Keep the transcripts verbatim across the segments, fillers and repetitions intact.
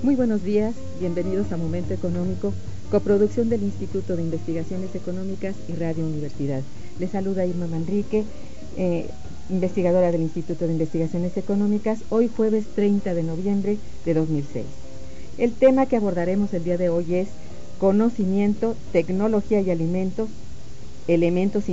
Muy buenos días, bienvenidos a Momento Económico, coproducción del Instituto de Investigaciones Económicas y Radio Universidad. Les saluda Irma Manrique, eh, investigadora del Instituto de Investigaciones Económicas, hoy jueves treinta de noviembre de dos mil seis. El tema que abordaremos el día de hoy es conocimiento, tecnología y alimentos, elementos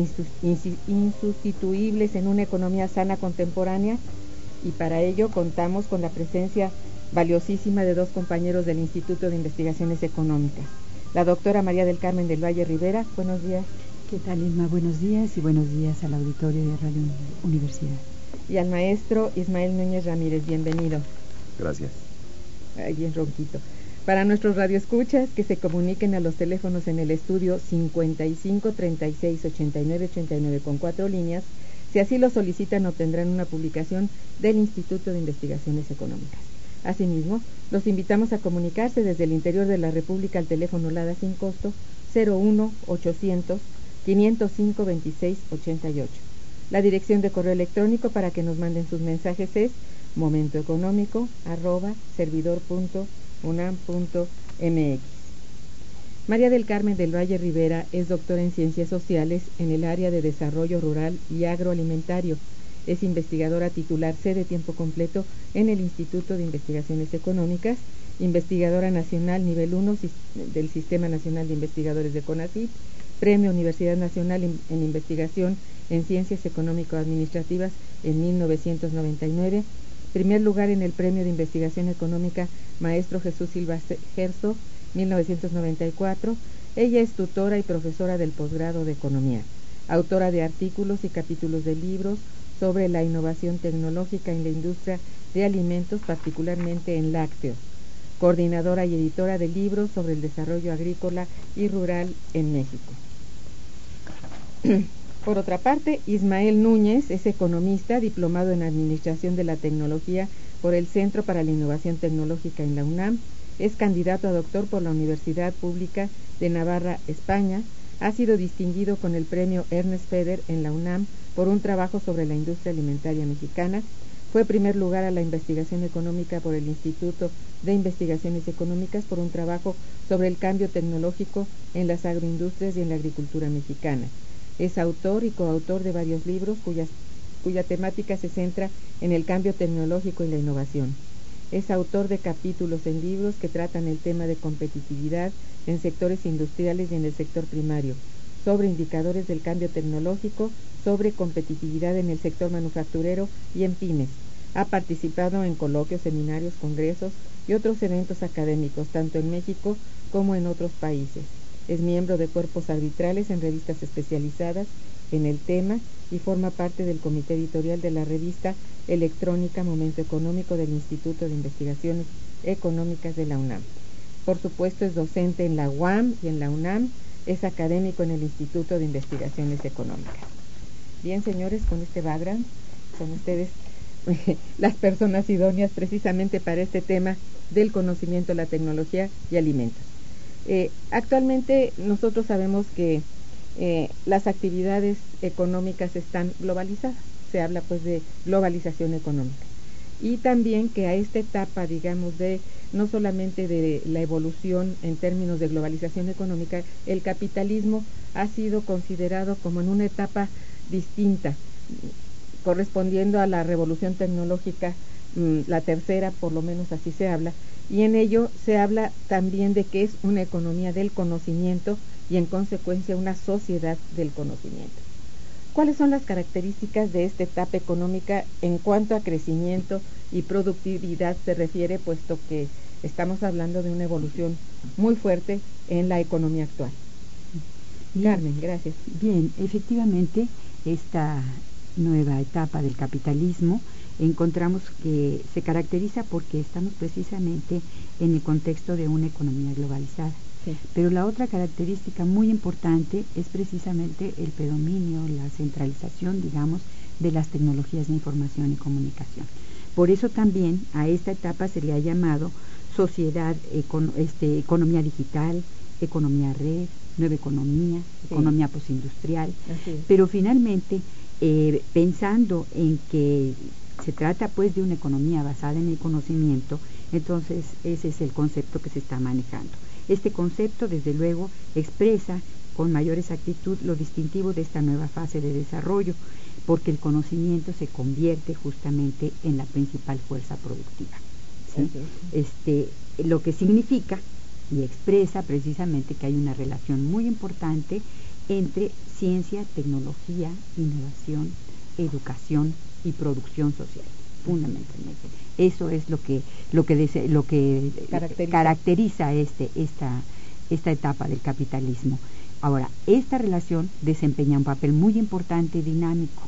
insustituibles en una economía sana contemporánea, y para ello contamos con la presencia valiosísima de dos compañeros del Instituto de Investigaciones Económicas. La doctora María del Carmen del Valle Rivera, buenos días. ¿Qué tal, Irma? Buenos días y buenos días al auditorio de Radio Universidad. Y al maestro Ismael Núñez Ramírez, bienvenido. Gracias. Ay, bien ronquito. Para nuestros radioescuchas, que se comuniquen a los teléfonos en el estudio cincuenta y cinco, treinta y seis, ochenta y nueve, ochenta y nueve con cuatro líneas. Si así lo solicitan, obtendrán una publicación del Instituto de Investigaciones Económicas. Asimismo, los invitamos a comunicarse desde el interior de la República al teléfono LADA sin costo cero uno ochocientos, quinientos cinco, veintiséis ochenta y ocho. La dirección de correo electrónico para que nos manden sus mensajes es momentoeconómico arroba servidor punto unam punto mx. María del Carmen del Valle Rivera es doctora en Ciencias Sociales en el área de Desarrollo Rural y Agroalimentario. Es investigadora titular C de tiempo completo en el Instituto de Investigaciones Económicas, investigadora nacional nivel uno del Sistema Nacional de Investigadores de CONACYT, Premio Universidad Nacional en Investigación en Ciencias Económico-Administrativas en mil novecientos noventa y nueve, primer lugar en el Premio de Investigación Económica Maestro Jesús Silva Herzog, mil novecientos noventa y cuatro. Ella es tutora y profesora del posgrado de Economía, autora de artículos y capítulos de libros sobre la innovación tecnológica en la industria de alimentos, particularmente en lácteos, coordinadora y editora de libros sobre el desarrollo agrícola y rural en México. Por otra parte, Ismael Núñez es economista, diplomado en Administración de la Tecnología por el Centro para la Innovación Tecnológica en la UNAM, es candidato a doctor por la Universidad Pública de Navarra, España, ha sido distinguido con el premio Ernest Feder en la UNAM por un trabajo sobre la industria alimentaria mexicana, fue primer lugar a la investigación económica por el Instituto de Investigaciones Económicas por un trabajo sobre el cambio tecnológico en las agroindustrias y en la agricultura mexicana. Es autor y coautor de varios libros cuyas, cuya temática se centra en el cambio tecnológico y la innovación. Es autor de capítulos en libros que tratan el tema de competitividad en sectores industriales y en el sector primario, sobre indicadores del cambio tecnológico, sobre competitividad en el sector manufacturero y en pymes. Ha participado en coloquios, seminarios, congresos y otros eventos académicos, tanto en México como en otros países. Es miembro de cuerpos arbitrales en revistas especializadas en el tema y forma parte del comité editorial de la revista electrónica Momento Económico del Instituto de Investigaciones Económicas de la UNAM. Por supuesto, es docente en la U A M y en la UNAM, es académico en el Instituto de Investigaciones Económicas. Bien, señores, con este background, son ustedes las personas idóneas precisamente para este tema del conocimiento, la tecnología y alimentos. Eh, actualmente nosotros sabemos que eh, las actividades económicas están globalizadas, se habla pues de globalización económica, y también que a esta etapa, digamos, de no solamente de la evolución en términos de globalización económica, el capitalismo ha sido considerado como en una etapa distinta, correspondiendo a la revolución tecnológica, mmm, la tercera, por lo menos así se habla, y en ello se habla también de que es una economía del conocimiento y en consecuencia una sociedad del conocimiento. ¿Cuáles son las características de esta etapa económica en cuanto a crecimiento y productividad se refiere, puesto que estamos hablando de una evolución muy fuerte en la economía actual? Bien, Carmen, gracias. Bien, efectivamente, esta nueva etapa del capitalismo encontramos que se caracteriza porque estamos precisamente en el contexto de una economía globalizada. Sí. Pero la otra característica muy importante es precisamente el predominio, la centralización, digamos, de las tecnologías de información y comunicación. Por eso también a esta etapa se le ha llamado sociedad, econ, este, economía digital, economía red, nueva economía, sí. economía postindustrial. Pero finalmente, eh, pensando en que se trata pues de una economía basada en el conocimiento, entonces ese es el concepto que se está manejando. Este concepto, desde luego, expresa con mayor exactitud lo distintivo de esta nueva fase de desarrollo, porque el conocimiento se convierte justamente en la principal fuerza productiva, ¿sí? Este, lo que significa y expresa precisamente que hay una relación muy importante entre ciencia, tecnología, innovación, educación y producción social, fundamentalmente. Eso es lo que lo que dese, lo que caracteriza, caracteriza este esta esta etapa del capitalismo. Ahora, esta relación desempeña un papel muy importante y dinámico,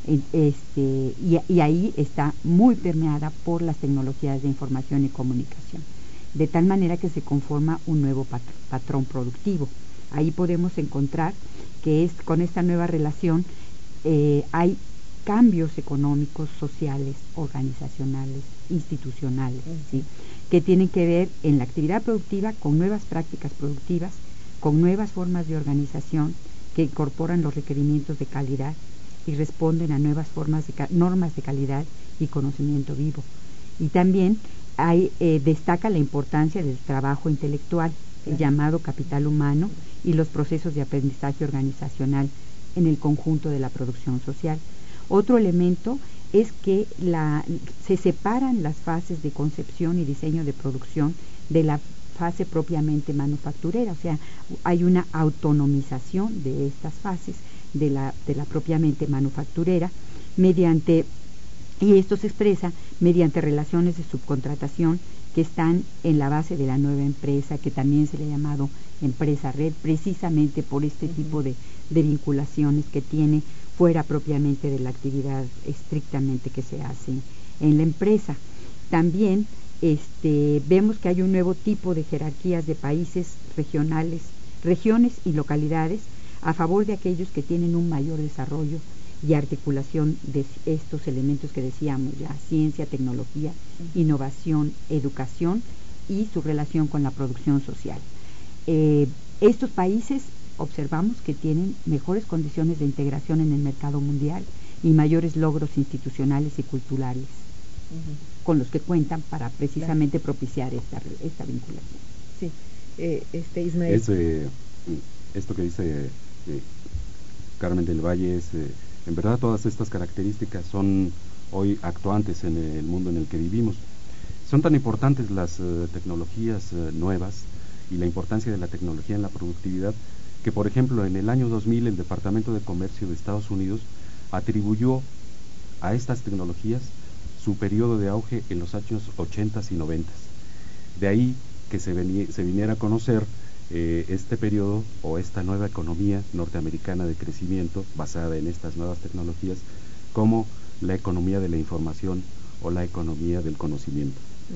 este, y, y ahí está muy permeada por las tecnologías de información y comunicación, de tal manera que se conforma un nuevo pat patrón productivo. Ahí podemos encontrar que es, con esta nueva relación eh, hay cambios económicos, sociales, organizacionales, institucionales, ¿sí?, que tienen que ver en la actividad productiva con nuevas prácticas productivas, con nuevas formas de organización que incorporan los requerimientos de calidad y responden a nuevas formas de normas de calidad y conocimiento vivo. Y también hay, eh, destaca la importancia del trabajo intelectual, el llamado capital humano, y los procesos de aprendizaje organizacional en el conjunto de la producción social. Otro elemento es que la, se separan las fases de concepción y diseño de producción de la fase propiamente manufacturera, o sea, hay una autonomización de estas fases de la, de la propiamente manufacturera, mediante, y esto se expresa mediante relaciones de subcontratación que están en la base de la nueva empresa, que también se le ha llamado empresa red, precisamente por este uh-huh. tipo de, de vinculaciones que tiene fuera propiamente de la actividad estrictamente que se hace en la empresa. También este, vemos que hay un nuevo tipo de jerarquías de países regionales, regiones y localidades a favor de aquellos que tienen un mayor desarrollo y articulación de estos elementos que decíamos ya: ciencia, tecnología, innovación, educación y su relación con la producción social. Eh, estos países observamos que tienen mejores condiciones de integración en el mercado mundial y mayores logros institucionales y culturales uh-huh. con los que cuentan para precisamente claro. propiciar esta, esta vinculación. Sí, eh, este Ismael. Es, eh, esto que dice eh, Carmen del Valle es, eh, en verdad todas estas características son hoy actuantes en el mundo en el que vivimos. Son tan importantes las eh, tecnologías eh, nuevas y la importancia de la tecnología en la productividad que, por ejemplo, en el año dos mil el Departamento de Comercio de Estados Unidos atribuyó a estas tecnologías su periodo de auge en los años ochentas y noventas. De ahí que se, veni se viniera a conocer eh, este periodo o esta nueva economía norteamericana de crecimiento basada en estas nuevas tecnologías como la economía de la información o la economía del conocimiento.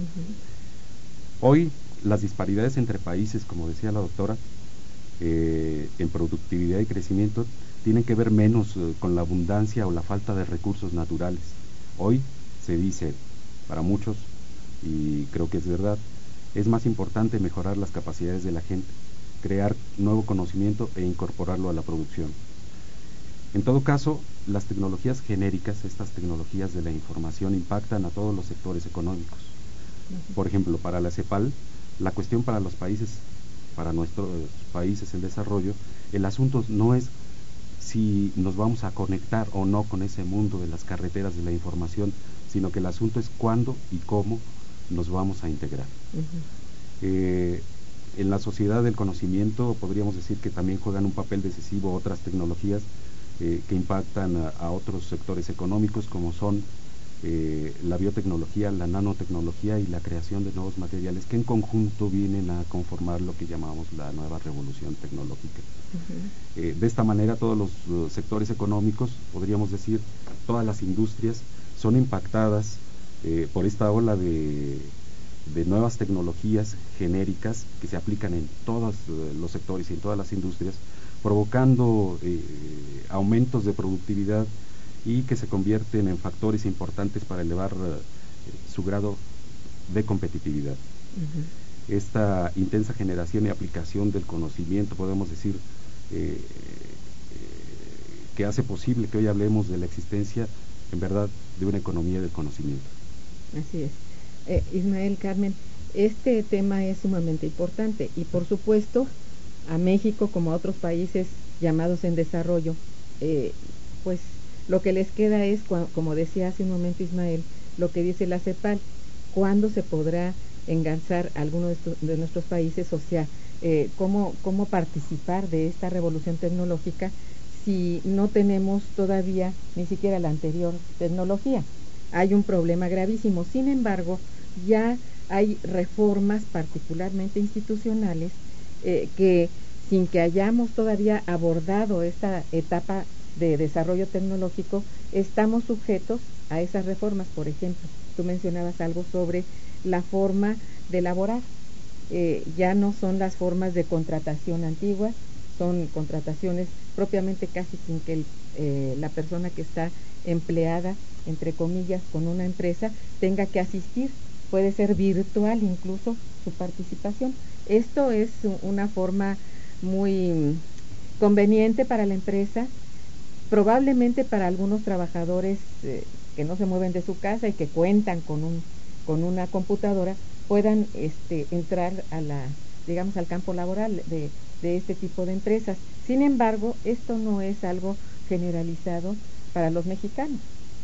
Uh-huh. Hoy las disparidades entre países, como decía la doctora, eh, en productividad y crecimiento tienen que ver menos eh, con la abundancia o la falta de recursos naturales. Hoy se dice, para muchos, y creo que es verdad, es más importante mejorar las capacidades de la gente, crear nuevo conocimiento e incorporarlo a la producción. En todo caso, las tecnologías genéricas, estas tecnologías de la información, impactan a todos los sectores económicos. Por ejemplo, para la CEPAL, la cuestión para los países, para nuestros países en desarrollo, el asunto no es si nos vamos a conectar o no con ese mundo de las carreteras de la información, sino que el asunto es cuándo y cómo nos vamos a integrar. Uh-huh. eh, en la sociedad del conocimiento podríamos decir que también juegan un papel decisivo otras tecnologías eh, que impactan a, a otros sectores económicos, como son eh, la biotecnología, la nanotecnología y la creación de nuevos materiales que en conjunto vienen a conformar lo que llamamos la nueva revolución tecnológica. Uh-huh. eh, de esta manera todos los uh, sectores económicos, podríamos decir todas las industrias, son impactadas eh, por esta ola de, de nuevas tecnologías genéricas que se aplican en todos uh, los sectores y en todas las industrias, provocando eh, aumentos de productividad y que se convierten en factores importantes para elevar uh, su grado de competitividad. Uh-huh. Esta intensa generación y aplicación del conocimiento, podemos decir, eh, eh, que hace posible que hoy hablemos de la existencia en verdad, de una economía del conocimiento. Así es. Eh, Ismael, Carmen, este tema es sumamente importante y por supuesto a México como a otros países llamados en desarrollo, eh, pues lo que les queda es, como decía hace un momento Ismael, lo que dice la CEPAL, ¿cuándo se podrá enganchar alguno de, estos, de nuestros países? O sea, eh, ¿cómo, cómo participar de esta revolución tecnológica si no tenemos todavía ni siquiera la anterior tecnología? Hay un problema gravísimo. Sin embargo, ya hay reformas particularmente institucionales eh, que sin que hayamos todavía abordado esta etapa de desarrollo tecnológico, estamos sujetos a esas reformas. Por ejemplo, tú mencionabas algo sobre la forma de laborar. Eh, ya no son las formas de contratación antiguas, son contrataciones propiamente casi sin que el, eh, la persona que está empleada, entre comillas, con una empresa, tenga que asistir. Puede ser virtual incluso su participación. Esto es una forma muy conveniente para la empresa, probablemente para algunos trabajadores eh, que no se mueven de su casa y que cuentan con un con una computadora, puedan este entrar a la digamos al campo laboral de, de este tipo de empresas. Sin embargo, esto no es algo generalizado para los mexicanos.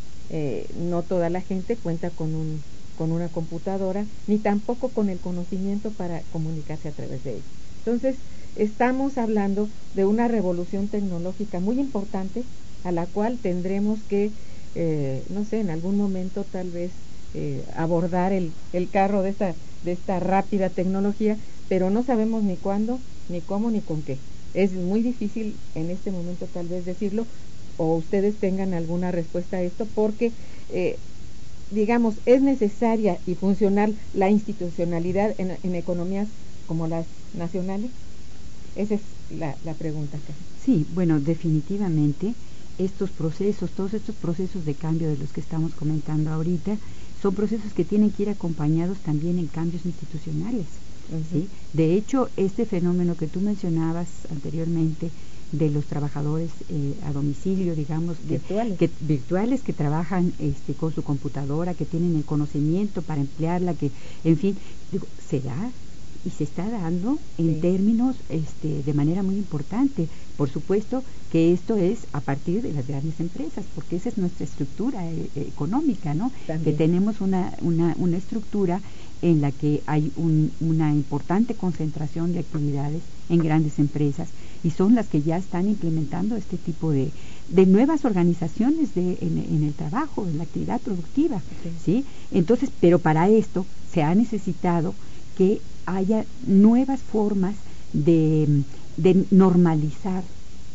Eh, no toda la gente cuenta con un con una computadora, ni tampoco con el conocimiento para comunicarse a través de ella. Entonces, estamos hablando de una revolución tecnológica muy importante, a la cual tendremos que, eh, no sé, en algún momento tal vez eh, abordar el, el carro de esta, de esta rápida tecnología, pero no sabemos ni cuándo, ni cómo, ni con qué. Es muy difícil en este momento tal vez decirlo, o ustedes tengan alguna respuesta a esto, porque eh, digamos, es necesaria y funcional la institucionalidad en, en economías como las nacionales. Esa es la, la pregunta acá. Sí, bueno, definitivamente estos procesos, todos estos procesos de cambio de los que estamos comentando ahorita, son procesos que tienen que ir acompañados también en cambios institucionales. Uh-huh. ¿Sí? De hecho, este fenómeno que tú mencionabas anteriormente, de los trabajadores eh, a domicilio, digamos, de, virtuales. Que, virtuales que trabajan este, con su computadora, que tienen el conocimiento para emplearla, que, en fin, digo, se da y se está dando en sí. términos este, de manera muy importante. Por supuesto que esto es a partir de las grandes empresas, porque esa es nuestra estructura eh, económica, ¿no? También. Que tenemos una, una, una estructura en la que hay un, una importante concentración de actividades en grandes empresas, y son las que ya están implementando este tipo de, de nuevas organizaciones de, en, en el trabajo, en la actividad productiva, sí. ¿Sí? Entonces, pero para esto se ha necesitado que haya nuevas formas de, de normalizar,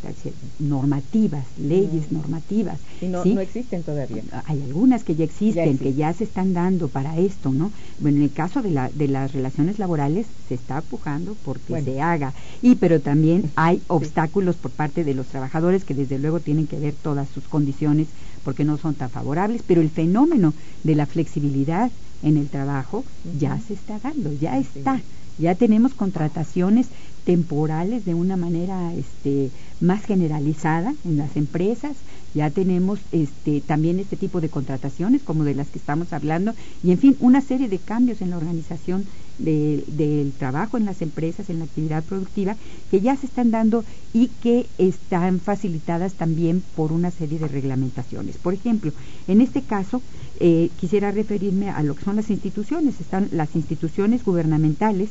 normativas, leyes no. normativas. Y no, ¿sí? no existen todavía. Hay algunas que ya existen, ya existen, que ya se están dando para esto, ¿no? Bueno, en el caso de, la, de las relaciones laborales se está empujando porque bueno. se haga, y pero también hay sí. obstáculos por parte de los trabajadores que desde luego tienen que ver todas sus condiciones porque no son tan favorables, pero el fenómeno de la flexibilidad en el trabajo uh-huh. ya se está dando, ya sí. está. Ya tenemos contrataciones temporales de una manera este, más generalizada en las empresas, ya tenemos este, también este tipo de contrataciones como de las que estamos hablando, y en fin, una serie de cambios en la organización de, del trabajo en las empresas, en la actividad productiva, que ya se están dando y que están facilitadas también por una serie de reglamentaciones. Por ejemplo, en este caso, eh, quisiera referirme a lo que son las instituciones. Están las instituciones gubernamentales,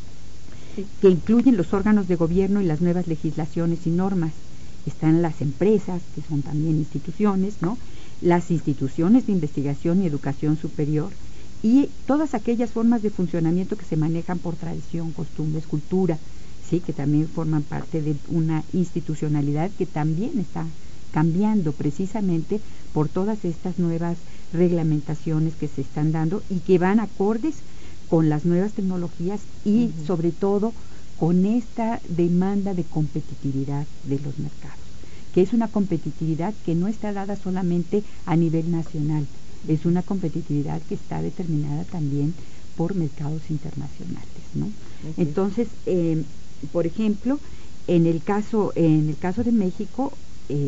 sí. que incluyen los órganos de gobierno y las nuevas legislaciones y normas. Están las empresas, que son también instituciones, ¿no? Las instituciones de investigación y educación superior, y todas aquellas formas de funcionamiento que se manejan por tradición, costumbres, cultura, sí, que también forman parte de una institucionalidad que también está cambiando precisamente por todas estas nuevas reglamentaciones que se están dando y que van acordes con las nuevas tecnologías y uh-huh. sobre todo con esta demanda de competitividad de los mercados, que es una competitividad que no está dada solamente a nivel nacional, es una competitividad que está determinada también por mercados internacionales, ¿no? Uh-huh. Entonces, eh, por ejemplo, en el caso en el caso de México, eh,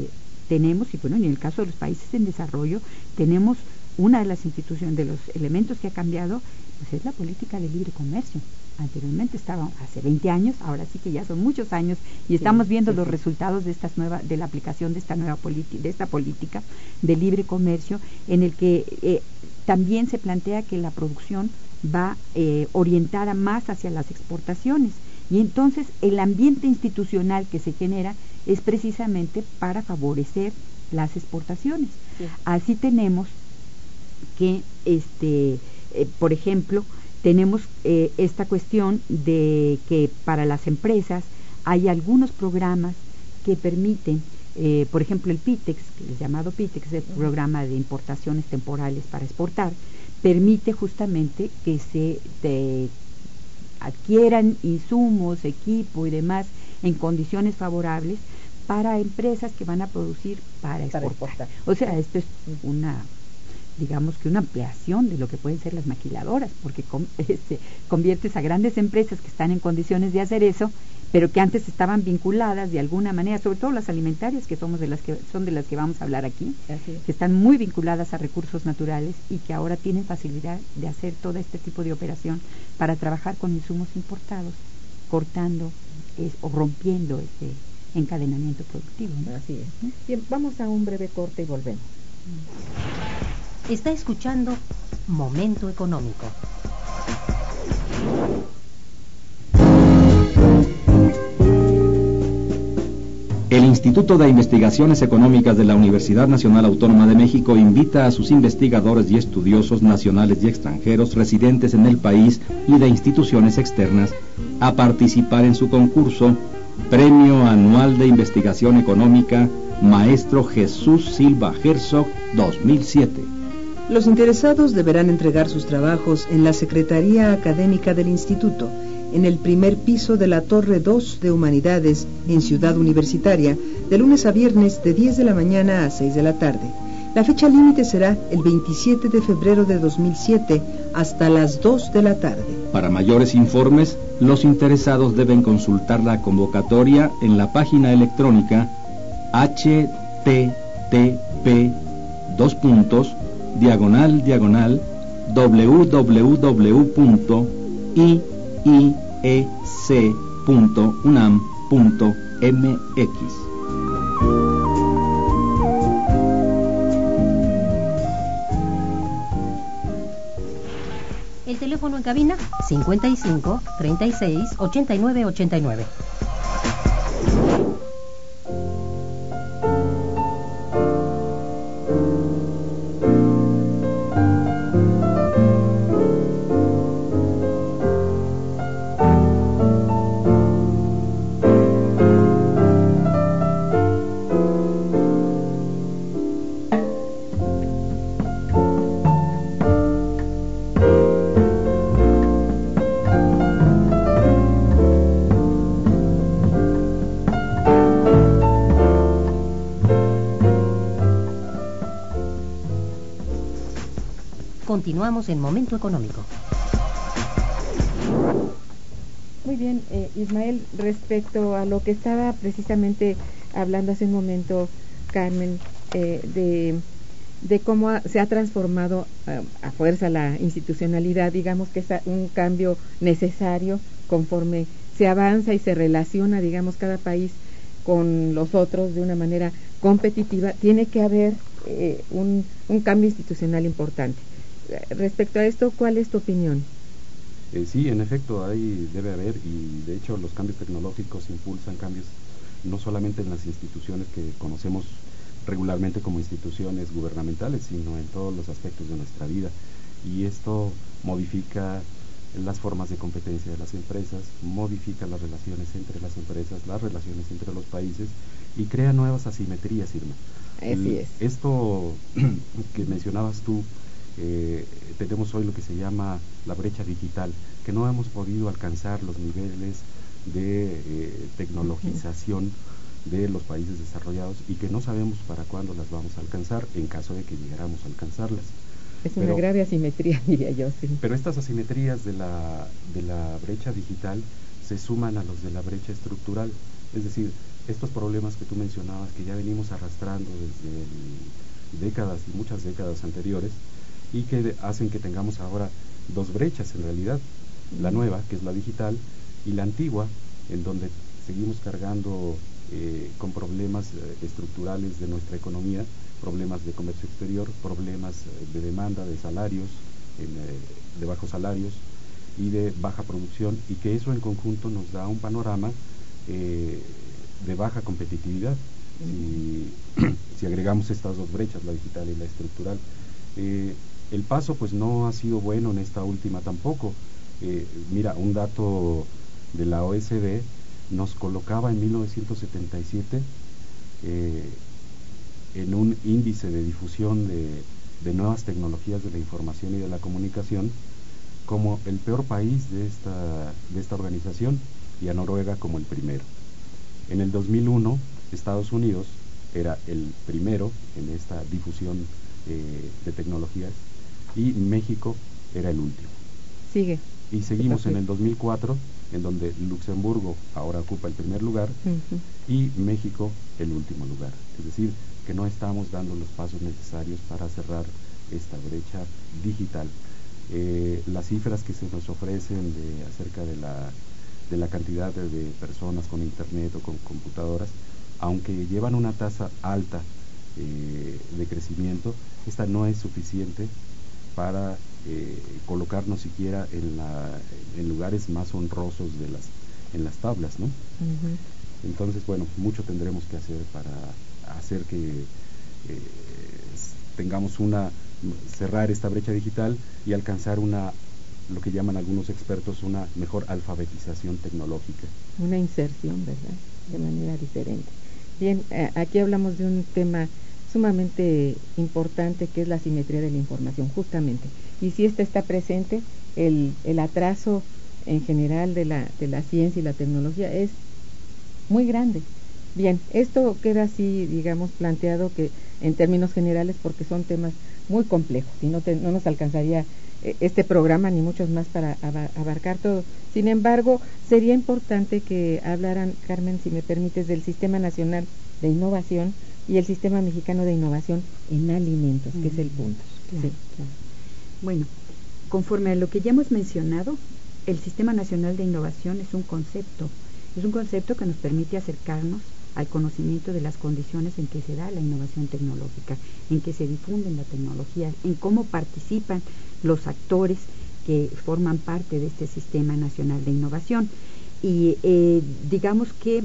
tenemos, y bueno, en el caso de los países en desarrollo, tenemos una de las instituciones, de los elementos que ha cambiado, pues es la política de libre comercio. Anteriormente estaba hace veinte años, ahora sí que ya son muchos años, y estamos viendo sí, sí, los sí. resultados de estas nuevas, de la aplicación de esta nueva política, de esta política de libre comercio, en el que eh, también se plantea que la producción va eh, orientada más hacia las exportaciones, y entonces el ambiente institucional que se genera es precisamente para favorecer las exportaciones. Sí. Así tenemos que, este, eh, por ejemplo, tenemos eh, esta cuestión de que para las empresas hay algunos programas que permiten, eh, por ejemplo el PITEX, que es llamado PITEX, el programa de importaciones temporales para exportar, permite justamente que se de, adquieran insumos, equipo y demás en condiciones favorables para empresas que van a producir para exportar. Para exportar. O sea, esto es una, digamos que una ampliación de lo que pueden ser las maquiladoras, porque con, este, conviertes a grandes empresas que están en condiciones de hacer eso, pero que antes estaban vinculadas de alguna manera, sobre todo las alimentarias, que somos de las que son de las que vamos a hablar aquí, que están muy vinculadas a recursos naturales y que ahora tienen facilidad de hacer todo este tipo de operación para trabajar con insumos importados, cortando es, o rompiendo este encadenamiento productivo, ¿no? Así es. Bien, vamos a un breve corte y volvemos. Está escuchando Momento Económico. El Instituto de Investigaciones Económicas de la Universidad Nacional Autónoma de México invita a sus investigadores y estudiosos nacionales y extranjeros residentes en el país y de instituciones externas a participar en su concurso Premio Anual de Investigación Económica Maestro Jesús Silva Herzog dos mil siete. Los interesados deberán entregar sus trabajos en la Secretaría Académica del Instituto, en el primer piso de la Torre dos de Humanidades, en Ciudad Universitaria, de lunes a viernes de diez de la mañana a seis de la tarde. La fecha límite será el veintisiete de febrero de dos mil siete hasta las dos de la tarde. Para mayores informes, los interesados deben consultar la convocatoria en la página electrónica h t t p dos puntos diagonal diagonal w w w punto i i e c punto u n a m punto m x. El teléfono en cabina cincuenta y cinco, treinta y seis, ochenta y nueve, ochenta y nueve. Continuamos en Momento Económico. Muy bien, eh, Ismael, respecto a lo que estaba precisamente hablando hace un momento, Carmen, eh, de, de cómo ha, se ha transformado uh, a fuerza la institucionalidad, digamos que es un cambio necesario conforme se avanza y se relaciona, digamos, cada país con los otros de una manera competitiva, tiene que haber eh, un, un cambio institucional importante. Respecto a esto, ¿cuál es tu opinión? Eh, sí, en efecto, ahí debe haber, y de hecho los cambios tecnológicos impulsan cambios no solamente en las instituciones que conocemos regularmente como instituciones gubernamentales, sino en todos los aspectos de nuestra vida, y esto modifica las formas de competencia de las empresas, modifica las relaciones entre las empresas, las relaciones entre los países, y crea nuevas asimetrías, Irma. Así es. Esto que mencionabas tú, Eh, tenemos hoy lo que se llama la brecha digital, que no hemos podido alcanzar los niveles de eh, tecnologización de los países desarrollados y que no sabemos para cuándo las vamos a alcanzar en caso de que llegáramos a alcanzarlas. Es una pero, grave asimetría, diría yo. Sí. Pero estas asimetrías de la, de la brecha digital se suman a los de la brecha estructural, es decir, estos problemas que tú mencionabas, que ya venimos arrastrando desde el, décadas y muchas décadas anteriores, y que de, hacen que tengamos ahora dos brechas en realidad, la nueva, que es la digital, y la antigua, en donde seguimos cargando eh, con problemas eh, estructurales de nuestra economía, problemas de comercio exterior, problemas eh, de demanda, de salarios, en, eh, de bajos salarios y de baja producción, y que eso en conjunto nos da un panorama eh, de baja competitividad. Si, si agregamos estas dos brechas, la digital y la estructural, eh, el paso pues no ha sido bueno en esta última tampoco. Eh, mira, un dato de la O E C D nos colocaba en mil novecientos setenta y siete eh, en un índice de difusión de, de nuevas tecnologías de la información y de la comunicación como el peor país de esta, de esta organización, y a Noruega como el primero. En el dos mil uno, Estados Unidos era el primero en esta difusión eh, de tecnologías, y México era el último. Sigue. Y seguimos en el dos mil cuatro, en donde Luxemburgo ahora ocupa el primer lugar, uh-huh, y México el último lugar. Es decir, que no estamos dando los pasos necesarios para cerrar esta brecha digital. Eh, las cifras que se nos ofrecen de, acerca de la, de la cantidad de, de personas con internet o con computadoras, aunque llevan una tasa alta eh, de crecimiento, esta no es suficiente para eh, colocarnos siquiera en, la, en lugares más honrosos de las, en las tablas, ¿no? Uh-huh. Entonces, bueno, mucho tendremos que hacer para hacer que eh, tengamos una, cerrar esta brecha digital y alcanzar una, lo que llaman algunos expertos, una mejor alfabetización tecnológica. Una inserción, ¿verdad?, de manera diferente. Bien, eh, aquí hablamos de un tema sumamente importante, que es la asimetría de la información, justamente. Y si esta está presente, el, el atraso en general de la, de la ciencia y la tecnología es muy grande. Bien, esto queda así, digamos, planteado que en términos generales, porque son temas muy complejos y no, te, no nos alcanzaría eh, este programa ni muchos más para abarcar todo. Sin embargo, sería importante que hablaran, Carmen, si me permites, del Sistema Nacional de Innovación y el Sistema Mexicano de Innovación en Alimentos, que mm, es el punto. Claro, sí. Claro. Bueno, conforme a lo que ya hemos mencionado, el Sistema Nacional de Innovación es un concepto, es un concepto que nos permite acercarnos al conocimiento de las condiciones en que se da la innovación tecnológica, en que se difunden la tecnología, en cómo participan los actores que forman parte de este Sistema Nacional de Innovación. Y eh, digamos que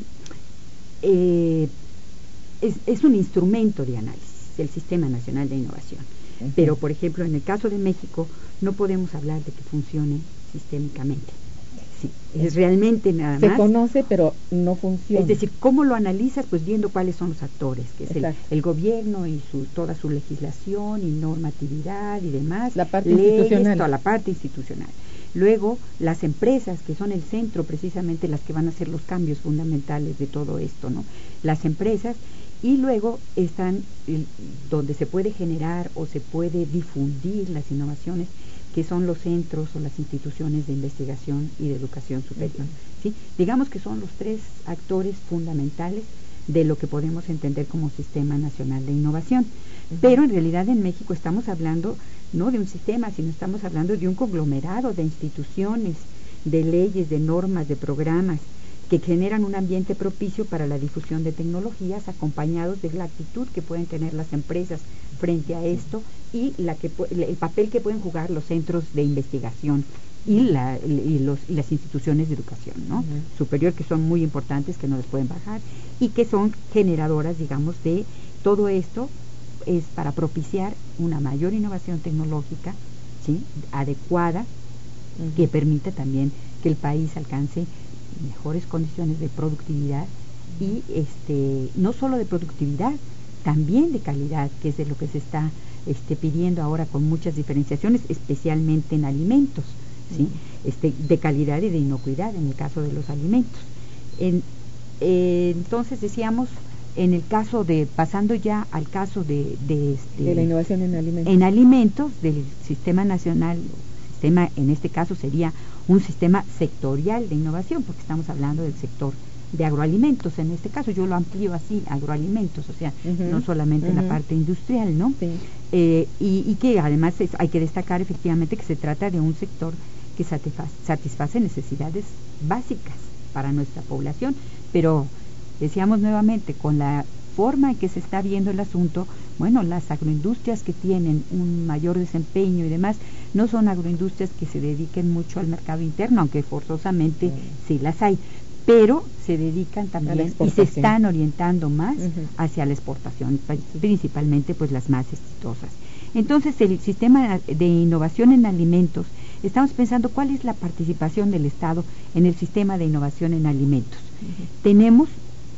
eh, es, es un instrumento de análisis, el Sistema Nacional de Innovación. Uh-huh. Pero, por ejemplo, en el caso de México, no podemos hablar de que funcione sistémicamente. Sí, es realmente nada se más. Se conoce, pero no funciona. Es decir, ¿cómo lo analizas? Pues viendo cuáles son los actores, que es el, el gobierno y su, toda su legislación y normatividad y demás. La parte leyes, institucional. Toda la parte institucional. Luego, las empresas, que son el centro, precisamente las que van a hacer los cambios fundamentales de todo esto, ¿no? Las empresas, y luego están el, donde se puede generar o se puede difundir las innovaciones, que son los centros o las instituciones de investigación y de educación superior. Uh-huh. ¿Sí? Digamos que son los tres actores fundamentales de lo que podemos entender como Sistema Nacional de Innovación. Uh-huh. Pero en realidad en México estamos hablando no de un sistema, sino estamos hablando de un conglomerado de instituciones, de leyes, de normas, de programas, que generan un ambiente propicio para la difusión de tecnologías, acompañados de la actitud que pueden tener las empresas frente a esto y la que el papel que pueden jugar los centros de investigación y, la, y, los, y las instituciones de educación, ¿no? Uh-huh. superior, que son muy importantes, que no les pueden bajar, y que son generadoras, digamos, de todo esto. Es para propiciar una mayor innovación tecnológica, ¿sí?, adecuada, uh-huh, que permita también que el país alcance mejores condiciones de productividad, y este no solo de productividad, también de calidad, que es de lo que se está este, pidiendo ahora con muchas diferenciaciones, especialmente en alimentos, ¿sí? Uh-huh. este, de calidad y de inocuidad en el caso de los alimentos. En, eh, entonces decíamos, en el caso de, pasando ya al caso de, de, este, de la innovación en alimentos, en alimentos del Sistema Nacional, sistema en este caso sería un sistema sectorial de innovación, porque estamos hablando del sector de agroalimentos, en este caso yo lo amplío así, agroalimentos, o sea, Uh-huh. no solamente Uh-huh. la parte industrial, ¿no? Sí. Eh, y, y que además es, hay que destacar efectivamente que se trata de un sector que satisface, satisface necesidades básicas para nuestra población, pero decíamos nuevamente, con la forma en que se está viendo el asunto, bueno, las agroindustrias que tienen un mayor desempeño y demás, no son agroindustrias que se dediquen mucho al mercado interno, aunque forzosamente Uh-huh. sí las hay, pero se dedican también y se exportación. están orientando más Uh-huh. hacia la exportación, principalmente pues las más exitosas. Entonces, el sistema de innovación en alimentos, estamos pensando cuál es la participación del Estado en el sistema de innovación en alimentos. Uh-huh. Tenemos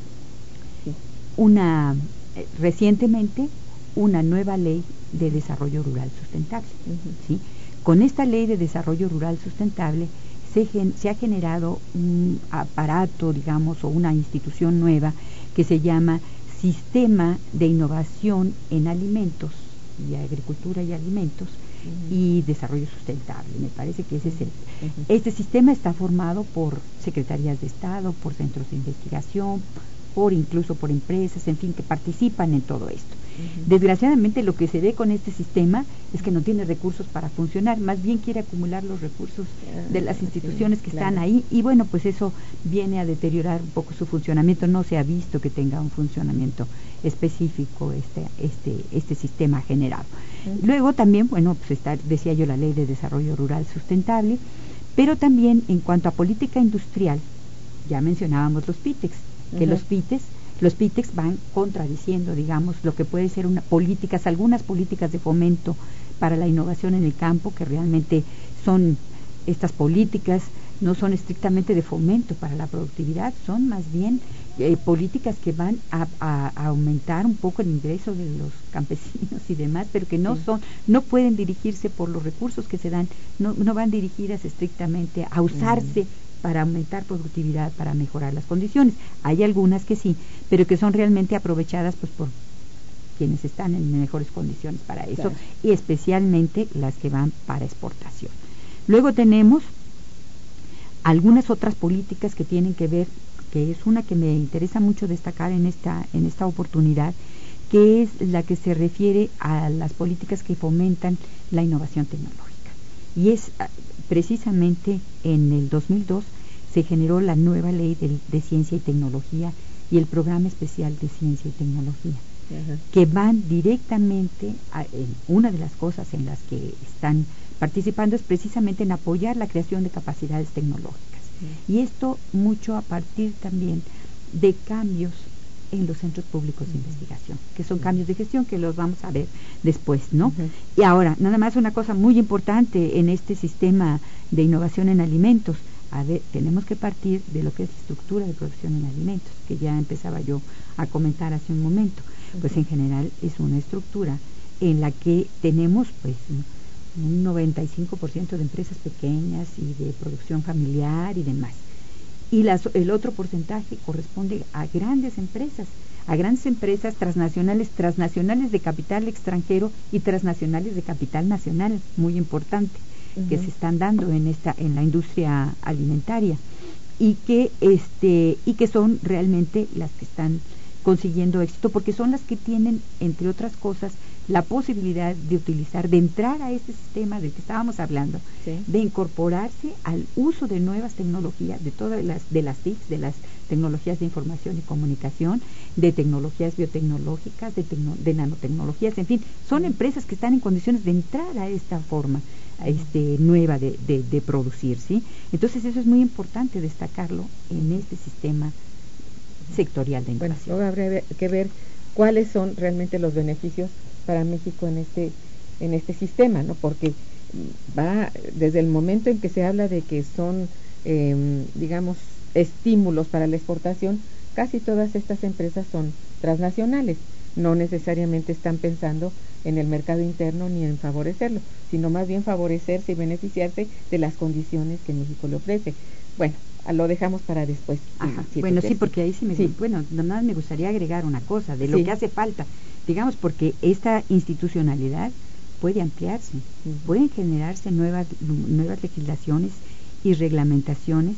Sí. una eh, recientemente una nueva ley de desarrollo rural sustentable. Uh-huh. ¿Sí? Con esta ley de desarrollo rural sustentable se, gen, se ha generado un aparato, digamos, o una institución nueva que se llama Sistema de Innovación en Alimentos y Agricultura y Alimentos Uh-huh. y Desarrollo Sustentable. Me parece que ese es el... Uh-huh. Este sistema está formado por secretarías de Estado, por centros de investigación, por incluso por empresas, en fin, que participan en todo esto. Uh-huh. Desgraciadamente lo que se ve con este sistema es que no tiene recursos para funcionar, más bien quiere acumular los recursos de las instituciones sí, que claro. están ahí, y bueno, pues eso viene a deteriorar un poco su funcionamiento. No se ha visto que tenga un funcionamiento específico este este este sistema generado. Uh-huh. Luego también, bueno, pues está, decía yo, la Ley de Desarrollo Rural Sustentable, pero también en cuanto a política industrial, ya mencionábamos los PITEX, que Uh-huh. los PITEX Los PITEX van contradiciendo, digamos, lo que puede ser una políticas, algunas políticas de fomento para la innovación en el campo, que realmente son, estas políticas no son estrictamente de fomento para la productividad, son más bien eh, políticas que van a, a, a aumentar un poco el ingreso de los campesinos y demás, pero que no Sí. son, no pueden dirigirse por los recursos que se dan, no, no van dirigidas estrictamente a usarse Mm. para aumentar productividad, para mejorar las condiciones. Hay algunas que sí, pero que son realmente aprovechadas pues por quienes están en mejores condiciones para eso, Claro. y especialmente las que van para exportación. Luego tenemos algunas otras políticas que tienen que ver, que es una que me interesa mucho destacar en esta en esta oportunidad, que es la que se refiere a las políticas que fomentan la innovación tecnológica. Y es precisamente en el dos mil dos se generó la nueva ley de, de ciencia y tecnología y el programa especial de ciencia y tecnología, Ajá. que van directamente a, en una de las cosas en las que están participando es precisamente en apoyar la creación de capacidades tecnológicas. Sí. Y esto mucho a partir también de cambios en los centros públicos de Uh-huh. investigación, que son cambios de gestión que los vamos a ver después, ¿no? Uh-huh. Y ahora, nada más una cosa muy importante en este sistema de innovación en alimentos. A ver, tenemos que partir de lo que es la estructura de producción en alimentos, que ya empezaba yo a comentar hace un momento. Pues en general es una estructura en la que tenemos pues un noventa y cinco por ciento de empresas pequeñas y de producción familiar y demás. Y las, el otro porcentaje corresponde a grandes empresas, a grandes empresas transnacionales, transnacionales de capital extranjero y transnacionales de capital nacional, muy importante, uh-huh. que se están dando en esta, en la industria alimentaria, y que este, y que son realmente las que están consiguiendo éxito, porque son las que tienen, entre otras cosas, la posibilidad de utilizar, de entrar a este sistema del que estábamos hablando, sí. de incorporarse al uso de nuevas tecnologías, de todas las, de las T I Cs, de las tecnologías de información y comunicación, de tecnologías biotecnológicas, de, tecno, de nanotecnologías, en fin, son empresas que están en condiciones de entrar a esta forma este, nueva de, de, de producir, ¿sí? Entonces eso es muy importante destacarlo en este sistema sectorial de innovación. Bueno, luego habrá que ver cuáles son realmente los beneficios para México en este en este sistema, ¿no? Porque va desde el momento en que se habla de que son, eh, digamos, estímulos para la exportación, casi todas estas empresas son transnacionales, no necesariamente están pensando en el mercado interno ni en favorecerlo, sino más bien favorecerse y beneficiarse de las condiciones que México le ofrece. Bueno, lo dejamos para después. Ajá. Si, si bueno, sí, porque ahí sí me, sí. bueno, nada me gustaría agregar una cosa de lo sí. que hace falta, digamos, porque esta institucionalidad puede ampliarse, uh-huh. pueden generarse nuevas nuevas legislaciones y reglamentaciones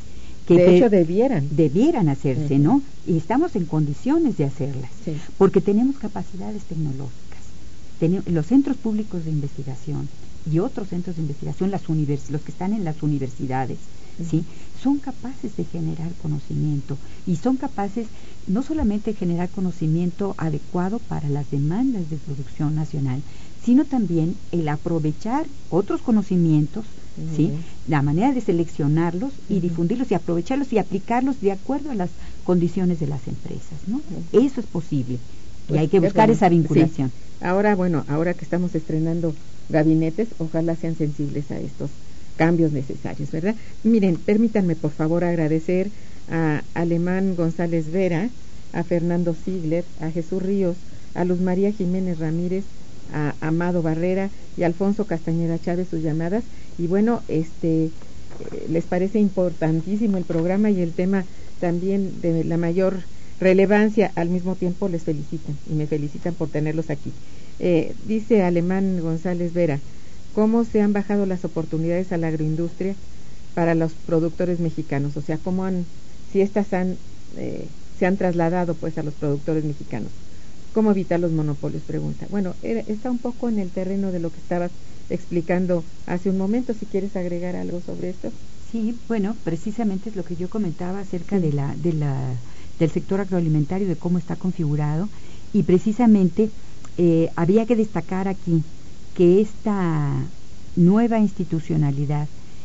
que de pe- hecho debieran. debieran hacerse, Uh-huh. ¿no? Y estamos en condiciones de hacerlas, Sí. porque tenemos capacidades tecnológicas. Tene- los centros públicos de investigación y otros centros de investigación, las univers- los que están en las universidades, ¿sí? Son capaces de generar conocimiento y son capaces no solamente de generar conocimiento adecuado para las demandas de producción nacional, sino también el aprovechar otros conocimientos, Muy ¿sí? bien. La manera de seleccionarlos y Ujú. difundirlos y aprovecharlos y aplicarlos de acuerdo a las condiciones de las empresas, ¿no? Ujú. Eso es posible y Pues, hay que qué buscar bueno. esa vinculación. Sí. Ahora, bueno, ahora que estamos estrenando gabinetes, ojalá sean sensibles a estos cambios necesarios, ¿verdad? Miren, permítanme por favor agradecer a Alemán González Vera, a Fernando Ziegler, a Jesús Ríos, a Luz María Jiménez Ramírez, a Amado Barrera y a Alfonso Castañeda Chávez sus llamadas. Y bueno, este eh, les parece importantísimo el programa y el tema también de la mayor relevancia, al mismo tiempo les felicitan y me felicitan por tenerlos aquí. Eh, dice Alemán González Vera, ¿cómo se han bajado las oportunidades a la agroindustria para los productores mexicanos? O sea, ¿cómo han, si estas han, eh, se han trasladado pues a los productores mexicanos? ¿Cómo evitar los monopolios? Pregunta. Bueno, era, está un poco en el terreno de lo que estabas explicando hace un momento, si quieres agregar algo sobre esto. Sí, bueno, precisamente es lo que yo comentaba acerca Sí. de la, de la, del sector agroalimentario, de cómo está configurado, y precisamente eh, había que destacar aquí que esta nueva institucionalidad,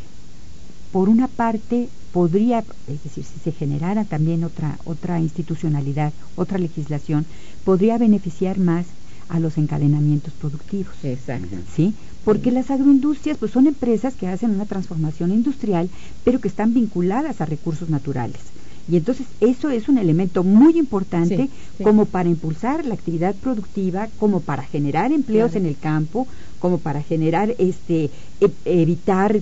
por una parte, podría, es decir, si se generara también otra, otra institucionalidad, otra legislación, podría beneficiar más a los encadenamientos productivos. Exacto. ¿Sí? Porque las agroindustrias pues son empresas que hacen una transformación industrial, pero que están vinculadas a recursos naturales. Y entonces eso es un elemento muy importante Sí, sí. como para impulsar la actividad productiva, como para generar empleos Claro. en el campo, como para generar este e- evitar eh,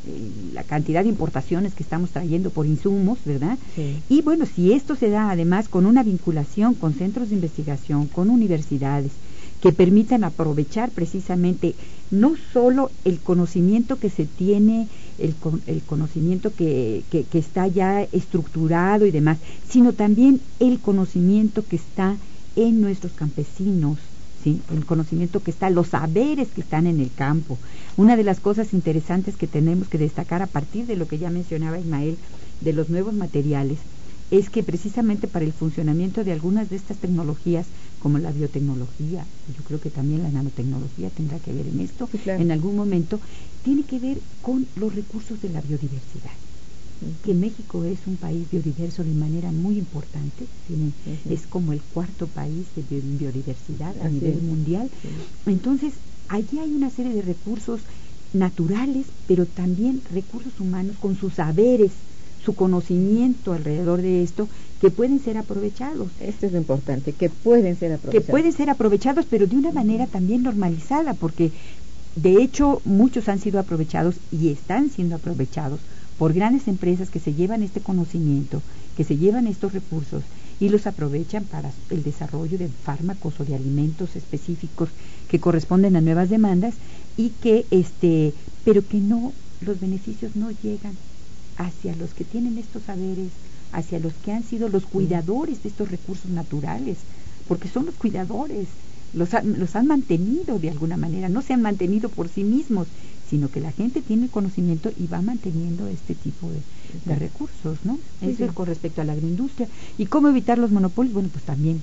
la cantidad de importaciones que estamos trayendo por insumos, ¿verdad? Sí. Y bueno, si esto se da además con una vinculación con centros de investigación, con universidades, que permitan aprovechar precisamente no solo el conocimiento que se tiene, el, con, el conocimiento que, que, que está ya estructurado y demás, sino también el conocimiento que está en nuestros campesinos, ¿sí? El conocimiento que está, los saberes que están en el campo. Una de las cosas interesantes que tenemos que destacar a partir de lo que ya mencionaba Ismael, de los nuevos materiales, es que precisamente para el funcionamiento de algunas de estas tecnologías, como la biotecnología, yo creo que también la nanotecnología tendrá que ver en esto, Sí, claro. en algún momento, tiene que ver con los recursos de la biodiversidad. Que México es un país biodiverso de manera muy importante, tiene, Ujú. es como el cuarto país de bi- biodiversidad a Así nivel es. mundial. Sí. Entonces, allí hay una serie de recursos naturales, pero también recursos humanos con sus saberes, su conocimiento alrededor de esto, que pueden ser aprovechados. Esto es lo importante, que pueden ser Que aprovechados. pueden ser aprovechados, pero de una manera también normalizada, porque de hecho muchos han sido aprovechados y están siendo aprovechados por grandes empresas que se llevan este conocimiento, que se llevan estos recursos y los aprovechan para el desarrollo de fármacos o de alimentos específicos que corresponden a nuevas demandas y que este, pero que no, los beneficios no llegan hacia los que tienen estos saberes, hacia los que han sido los cuidadores de estos recursos naturales, porque son los cuidadores, los, ha, los han mantenido de alguna manera, no se han mantenido por sí mismos, sino que la gente tiene conocimiento y va manteniendo este tipo de, de recursos, ¿no? Sí, Eso sí. es con respecto a la agroindustria. ¿Y cómo evitar los monopolios? Bueno, pues también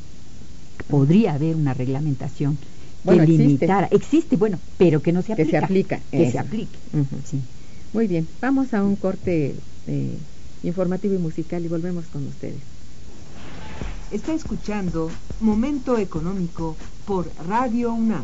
podría haber una reglamentación que Bueno, existe. limitara. Existe, bueno, pero que no se Que aplica. se aplica, Que eso. se aplique. Ujú. Sí. Muy bien, vamos a un corte eh, informativo y musical y volvemos con ustedes. Está escuchando Momento Económico por Radio UNAM.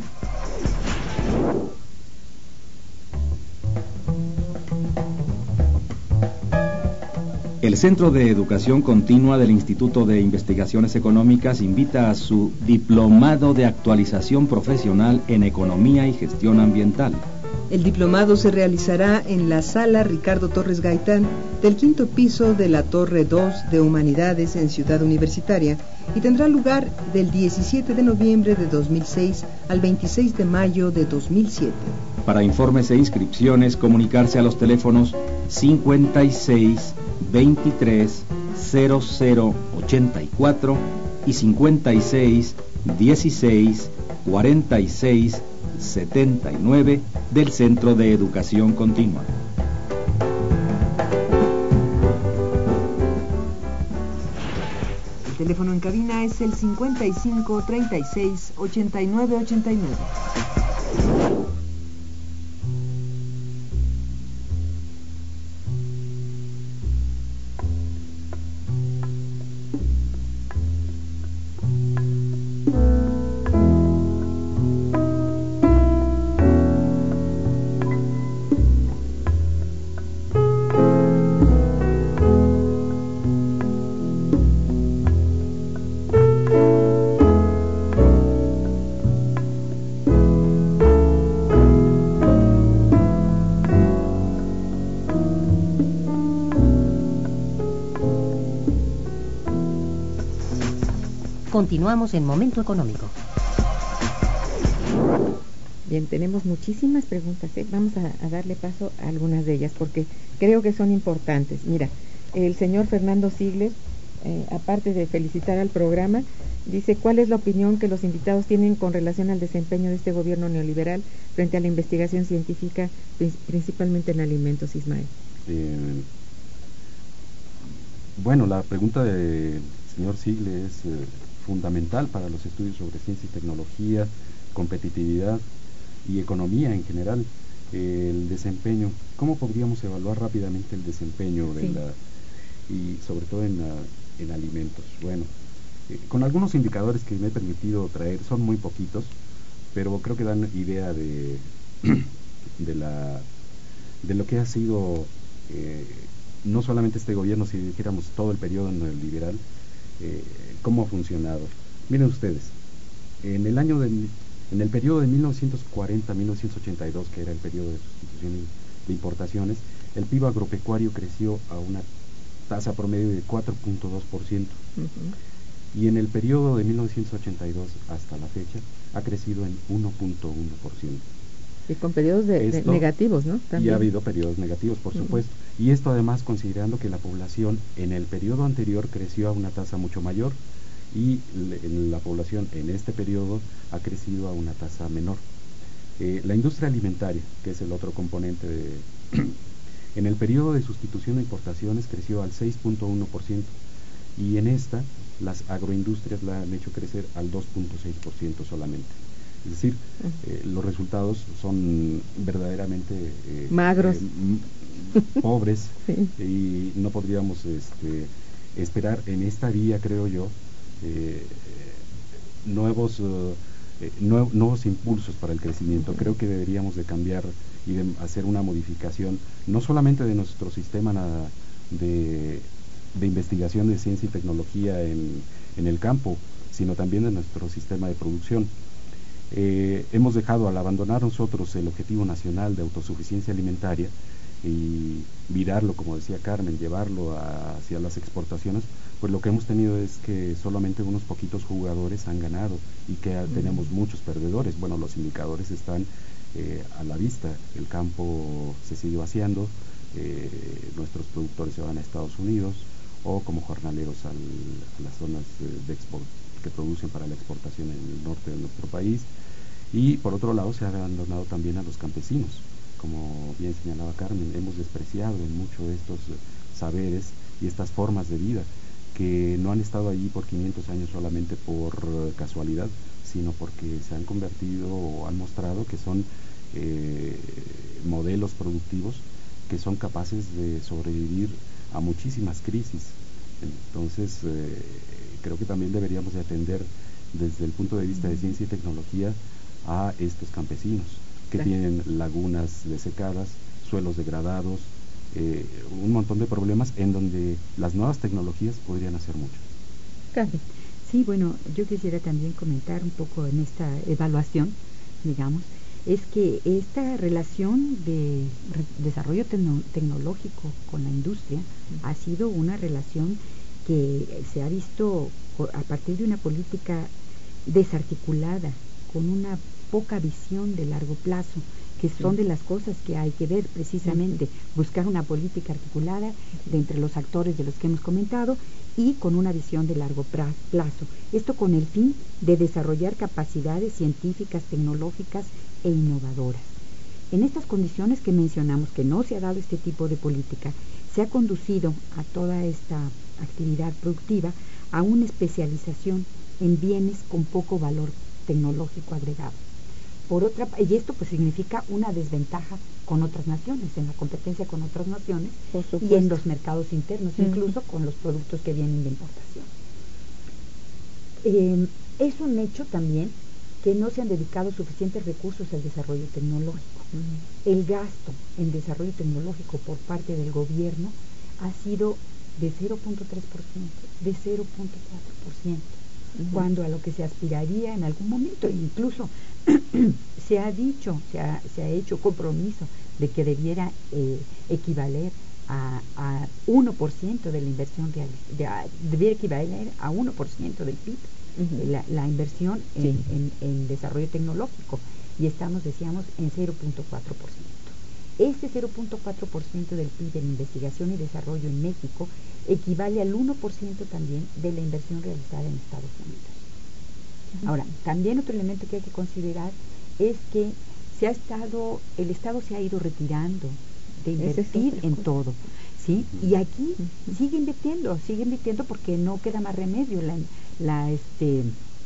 El Centro de Educación Continua del Instituto de Investigaciones Económicas invita a su Diplomado de Actualización Profesional en Economía y Gestión Ambiental. El diplomado se realizará en la sala Ricardo Torres Gaitán del quinto piso de la Torre dos de Humanidades en Ciudad Universitaria y tendrá lugar del diecisiete de noviembre de dos mil seis al veintiséis de mayo de dos mil siete. Para informes e inscripciones, comunicarse a los teléfonos cincuenta y seis, veintitrés cero cero ochenta y cuatro y cincuenta y seis dieciséis cuarenta y seis setenta y nueve del Centro de Educación Continua. El teléfono en cabina es el cincuenta y cinco treinta y seis ochenta y nueve ochenta y nueve. Continuamos en Momento Económico. Bien, tenemos muchísimas preguntas, ¿eh? Vamos a, a darle paso a algunas de ellas porque creo que son importantes. Mira, el señor Fernando Sigler, eh, aparte de felicitar al programa, dice: ¿cuál es la opinión que los invitados tienen con relación al desempeño de este gobierno neoliberal frente a la investigación científica, principalmente en alimentos, Ismael? Eh, bueno, la pregunta del señor Sigler es eh, fundamental para los estudios sobre ciencia y tecnología, competitividad y economía en general. Eh, el desempeño, ¿cómo podríamos evaluar rápidamente el desempeño de sí. la, y sobre todo en, la, en alimentos? Bueno, eh, con algunos indicadores que me he permitido traer, son muy poquitos, pero creo que dan idea de, de, la, de lo que ha sido eh, no solamente este gobierno, si dijéramos todo el periodo neoliberal, eh, cómo ha funcionado. Miren ustedes, en el año de, en el periodo de mil novecientos cuarenta a mil novecientos ochenta y dos, que era el periodo de sustitución de importaciones, el P I B agropecuario creció a una tasa promedio de cuatro punto dos por ciento. Uh-huh. Y en el periodo de mil novecientos ochenta y dos hasta la fecha ha crecido en uno punto uno por ciento. Y con periodos de, esto, de negativos, ¿no? También. Y ha habido periodos negativos, por uh-huh. supuesto. Y esto además considerando que la población en el periodo anterior creció a una tasa mucho mayor y le, la población en este periodo ha crecido a una tasa menor. Eh, la industria alimentaria, que es el otro componente de... en el periodo de sustitución de importaciones creció al seis punto uno por ciento y en esta las agroindustrias la han hecho crecer al dos punto seis por ciento solamente. Es decir, eh, los resultados son verdaderamente eh, magros, eh, pobres, sí. Y no podríamos este, esperar en esta vía, creo yo, eh, nuevos uh, eh, nuevo, nuevos impulsos para el crecimiento. Uh-huh. Creo que deberíamos de cambiar y de hacer una modificación, no solamente de nuestro sistema de, de investigación de ciencia y tecnología en, en el campo, sino también de nuestro sistema de producción. Eh, hemos dejado, al abandonar nosotros el objetivo nacional de autosuficiencia alimentaria y virarlo, como decía Carmen, llevarlo a, hacia las exportaciones, pues lo que hemos tenido es que solamente unos poquitos jugadores han ganado y que uh-huh. tenemos muchos perdedores. Bueno, los indicadores están eh, a la vista, el campo se sigue vaciando, eh, nuestros productores se van a Estados Unidos o como jornaleros al, a las zonas de export que producen para la exportación en el norte de nuestro país, y por otro lado se ha abandonado también a los campesinos. Como bien señalaba Carmen, hemos despreciado en mucho estos saberes y estas formas de vida que no han estado allí por quinientos años solamente por casualidad, sino porque se han convertido o han mostrado que son eh, modelos productivos que son capaces de sobrevivir a muchísimas crisis. Entonces eh, creo que también deberíamos de atender desde el punto de vista de ciencia y tecnología a estos campesinos que claro. tienen lagunas desecadas, suelos degradados, eh, un montón de problemas en donde las nuevas tecnologías podrían hacer mucho. Claro. Sí, bueno, yo quisiera también comentar un poco en esta evaluación, digamos, es que esta relación de re- desarrollo tecno- tecnológico con la industria uh-huh. ha sido una relación que se ha visto a partir de una política desarticulada, con una poca visión de largo plazo, que son de las cosas que hay que ver precisamente, buscar una política articulada de entre los actores de los que hemos comentado y con una visión de largo plazo. Esto con el fin de desarrollar capacidades científicas, tecnológicas e innovadoras. En estas condiciones que mencionamos, que no se ha dado este tipo de política, se ha conducido a toda esta actividad productiva a una especialización en bienes con poco valor tecnológico agregado. Por otra, y esto pues significa una desventaja con otras naciones, en la competencia con otras naciones y en los mercados internos, uh-huh. incluso con los productos que vienen de importación. Eh, es un hecho también que no se han dedicado suficientes recursos al desarrollo tecnológico. Uh-huh. El gasto en desarrollo tecnológico por parte del gobierno ha sido de cero punto tres por ciento, de cero punto cuatro por ciento. Uh-huh. Cuando a lo que se aspiraría en algún momento, incluso se ha dicho, se ha, se ha hecho compromiso de que debiera eh, equivaler a, a uno por ciento de la inversión real, de, a, debiera equivaler a uno por ciento del P I B, uh-huh. la, la inversión en, sí. en, en desarrollo tecnológico, y estamos, decíamos, en cero punto cuatro por ciento. Este cero punto cuatro por ciento del P I B en investigación y desarrollo en México equivale al uno por ciento también de la inversión realizada en Estados Unidos. Uh-huh. Ahora, también otro elemento que hay que considerar es que se ha estado, el Estado se ha ido retirando de invertir en todo, ¿sí? Uh-huh. Y aquí uh-huh. sigue invirtiendo, sigue invirtiendo porque no queda más remedio. La, la, este,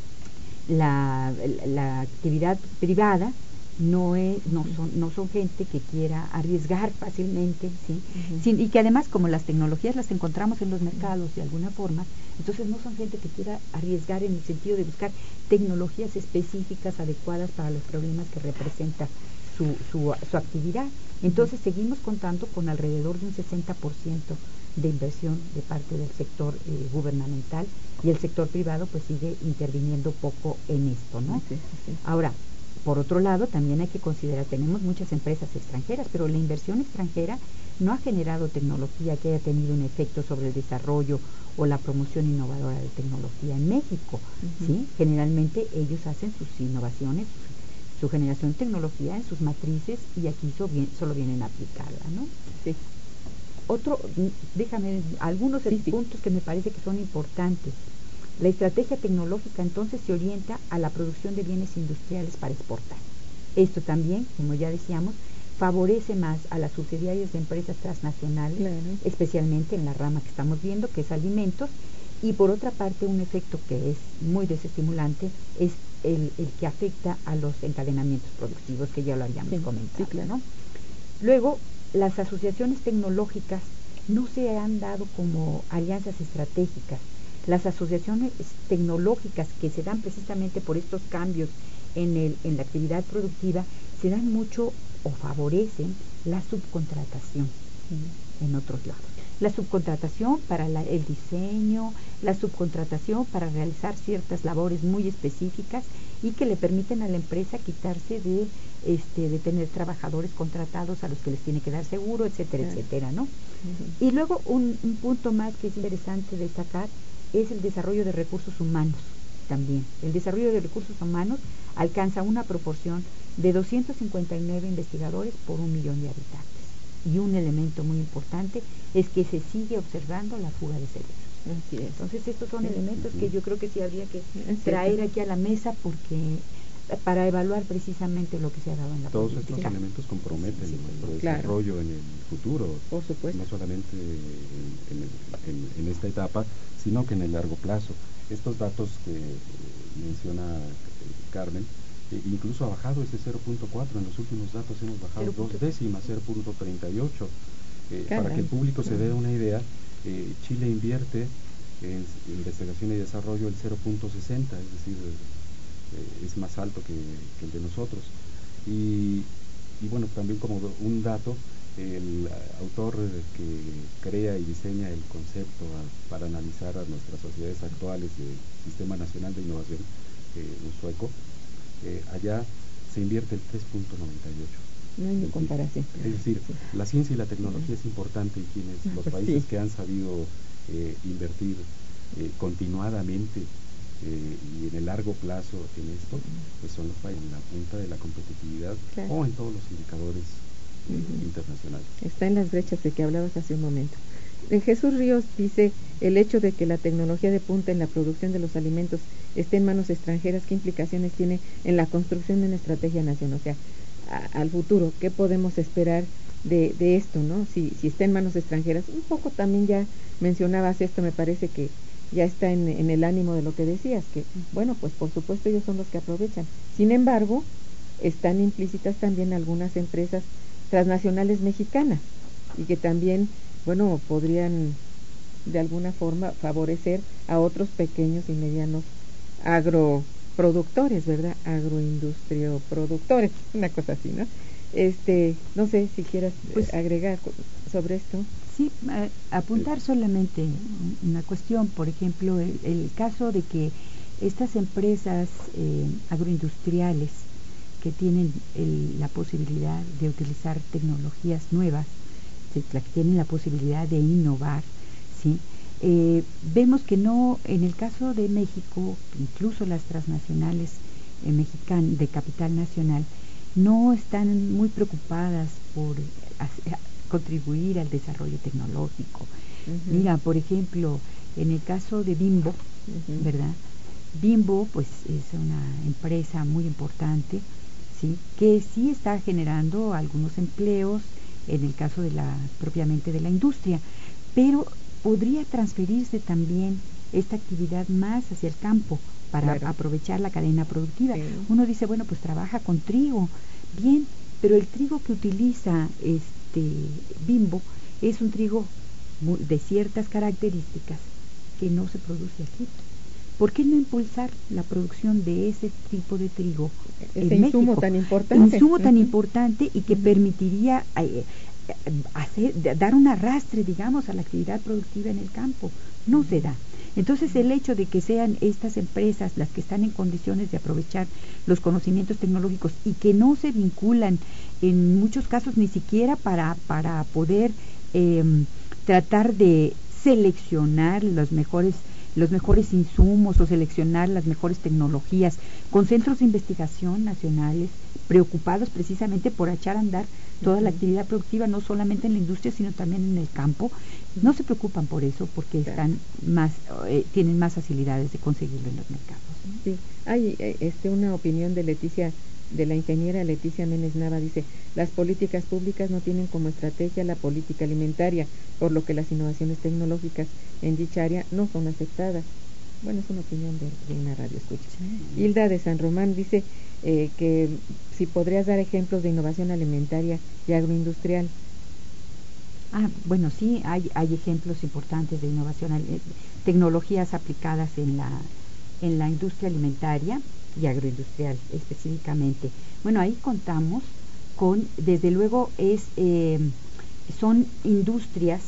la, la actividad privada no es, no son, no son gente que quiera arriesgar fácilmente, ¿sí? Uh-huh. Sí, y que además, como las tecnologías las encontramos en los mercados de alguna forma, entonces no son gente que quiera arriesgar en el sentido de buscar tecnologías específicas adecuadas para los problemas que representa su, su, su actividad. Entonces uh-huh. seguimos contando con alrededor de un sesenta por ciento de inversión de parte del sector eh, gubernamental, y el sector privado pues sigue interviniendo poco en esto, ¿no? Uh-huh. Uh-huh. Ahora, por otro lado, también hay que considerar, tenemos muchas empresas extranjeras, pero la inversión extranjera no ha generado tecnología que haya tenido un efecto sobre el desarrollo o la promoción innovadora de tecnología en México, uh-huh. ¿sí? Generalmente ellos hacen sus innovaciones, su, su generación de tecnología en sus matrices, y aquí so bien, solo vienen a aplicarla, ¿no? Sí. Otro, déjame, algunos sí, puntos sí. que me parece que son importantes. La estrategia tecnológica entonces se orienta a la producción de bienes industriales para exportar. Esto también, como ya decíamos, favorece más a las subsidiarias de empresas transnacionales, claro. especialmente en la rama que estamos viendo, que es alimentos, y por otra parte un efecto que es muy desestimulante es el, el que afecta a los encadenamientos productivos, que ya lo habíamos sí, comentado. Sí, claro. ¿no? Luego, las asociaciones tecnológicas no se han dado como alianzas estratégicas. Las asociaciones tecnológicas que se dan precisamente por estos cambios en, el, en la actividad productiva se dan mucho o favorecen la subcontratación ¿sí? en otros lados. La subcontratación para la, el diseño, la subcontratación para realizar ciertas labores muy específicas y que le permiten a la empresa quitarse de, este, de tener trabajadores contratados a los que les tiene que dar seguro, etcétera, claro. etcétera, ¿no? Uh-huh. Y luego un, un punto más que es interesante destacar es el desarrollo de recursos humanos también. El desarrollo de recursos humanos alcanza una proporción de doscientos cincuenta y nueve investigadores por un millón de habitantes. Y un elemento muy importante es que se sigue observando la fuga de cerebros. Así es. Entonces estos son elementos que yo creo que sí habría que traer aquí a la mesa porque para evaluar precisamente lo que se ha dado en la Todos política. estos elementos comprometen sí, nuestro claro. desarrollo en el futuro, por supuesto. No solamente en, en, en, en esta etapa, sino que en el largo plazo. Estos datos que menciona Carmen, eh, incluso ha bajado ese cero punto cuatro, en los últimos datos hemos bajado dos décimas, cero punto treinta y ocho. Eh, para que el público se dé una idea, eh, Chile invierte en investigación y desarrollo el cero punto sesenta, es decir, eh, es más alto que, que el de nosotros. Y, y bueno, también como un dato, el autor que crea y diseña el concepto a, para analizar a nuestras sociedades actuales del Sistema Nacional de Innovación, eh, un sueco, eh, allá se invierte el tres punto noventa y ocho. No hay ni comparación. Es decir, sí. la ciencia y la tecnología es importante, y quienes los países sí. que han sabido eh, invertir eh, continuadamente eh, y en el largo plazo en esto, pues son los países en la punta de la competitividad, claro, o en todos los indicadores eh, uh-huh. internacionales. Está en las brechas de que hablabas hace un momento. Jesús Ríos dice, el hecho de que la tecnología de punta en la producción de los alimentos esté en manos extranjeras, ¿qué implicaciones tiene en la construcción de una estrategia nacional? O sea, a, al futuro, ¿qué podemos esperar de, de esto, no? Si, si está en manos extranjeras, un poco también ya mencionabas esto, me parece que ya está en, en el ánimo de lo que decías, que bueno, pues por supuesto ellos son los que aprovechan. Sin embargo, están implícitas también algunas empresas transnacionales mexicanas y que también, bueno, podrían de alguna forma favorecer a otros pequeños y medianos agroproductores, ¿verdad? Agroindustrioproductores, una cosa así, ¿no? Este, no sé si quieras pues, agregar sobre esto. Sí, eh, apuntar solamente una cuestión, por ejemplo, el, el caso de que estas empresas eh, agroindustriales que tienen el, la posibilidad de utilizar tecnologías nuevas, que tienen la posibilidad de innovar, ¿sí? Eh, vemos que no, en el caso de México, incluso las transnacionales eh, mexicanas de capital nacional, no están muy preocupadas por hacer, contribuir al desarrollo tecnológico. Uh-huh. Mira, por ejemplo, en el caso de Bimbo, uh-huh. ¿verdad? Bimbo, pues, es una empresa muy importante, ¿sí? Que sí está generando algunos empleos, en el caso de la propiamente de la industria, pero podría transferirse también esta actividad más hacia el campo para claro. aprovechar la cadena productiva. Sí. Uno dice, bueno, pues trabaja con trigo, bien, pero el trigo que utiliza este Bimbo es un trigo de ciertas características que no se produce aquí. ¿Por qué no impulsar la producción de ese tipo de trigo ese en insumo México? tan importante? Insumo tan uh-huh. importante y que uh-huh. permitiría eh, hacer, dar un arrastre, digamos, a la actividad productiva en el campo. No uh-huh. se da. Entonces, el hecho de que sean estas empresas las que están en condiciones de aprovechar los conocimientos tecnológicos y que no se vinculan en muchos casos ni siquiera para, para poder eh, tratar de seleccionar los mejores los mejores insumos o seleccionar las mejores tecnologías, con centros de investigación nacionales preocupados precisamente por echar a andar toda uh-huh. la actividad productiva, no solamente en la industria, sino también en el campo. Uh-huh. No se preocupan por eso porque están más, eh, tienen más facilidades de conseguirlo en los mercados, ¿no? Sí, hay este, una opinión de Leticia, de la ingeniera Leticia Menes Nava, dice, las políticas públicas no tienen como estrategia la política alimentaria, por lo que las innovaciones tecnológicas en dicha área no son aceptadas. Bueno, es una opinión de, de una radio escucha. Sí. Hilda de San Román dice eh, que si podrías dar ejemplos de innovación alimentaria y agroindustrial. Ah, bueno, sí, hay, hay ejemplos importantes de innovación, eh, tecnologías aplicadas en la, en la industria alimentaria y agroindustrial específicamente. Bueno, ahí contamos con, desde luego, es eh, son industrias.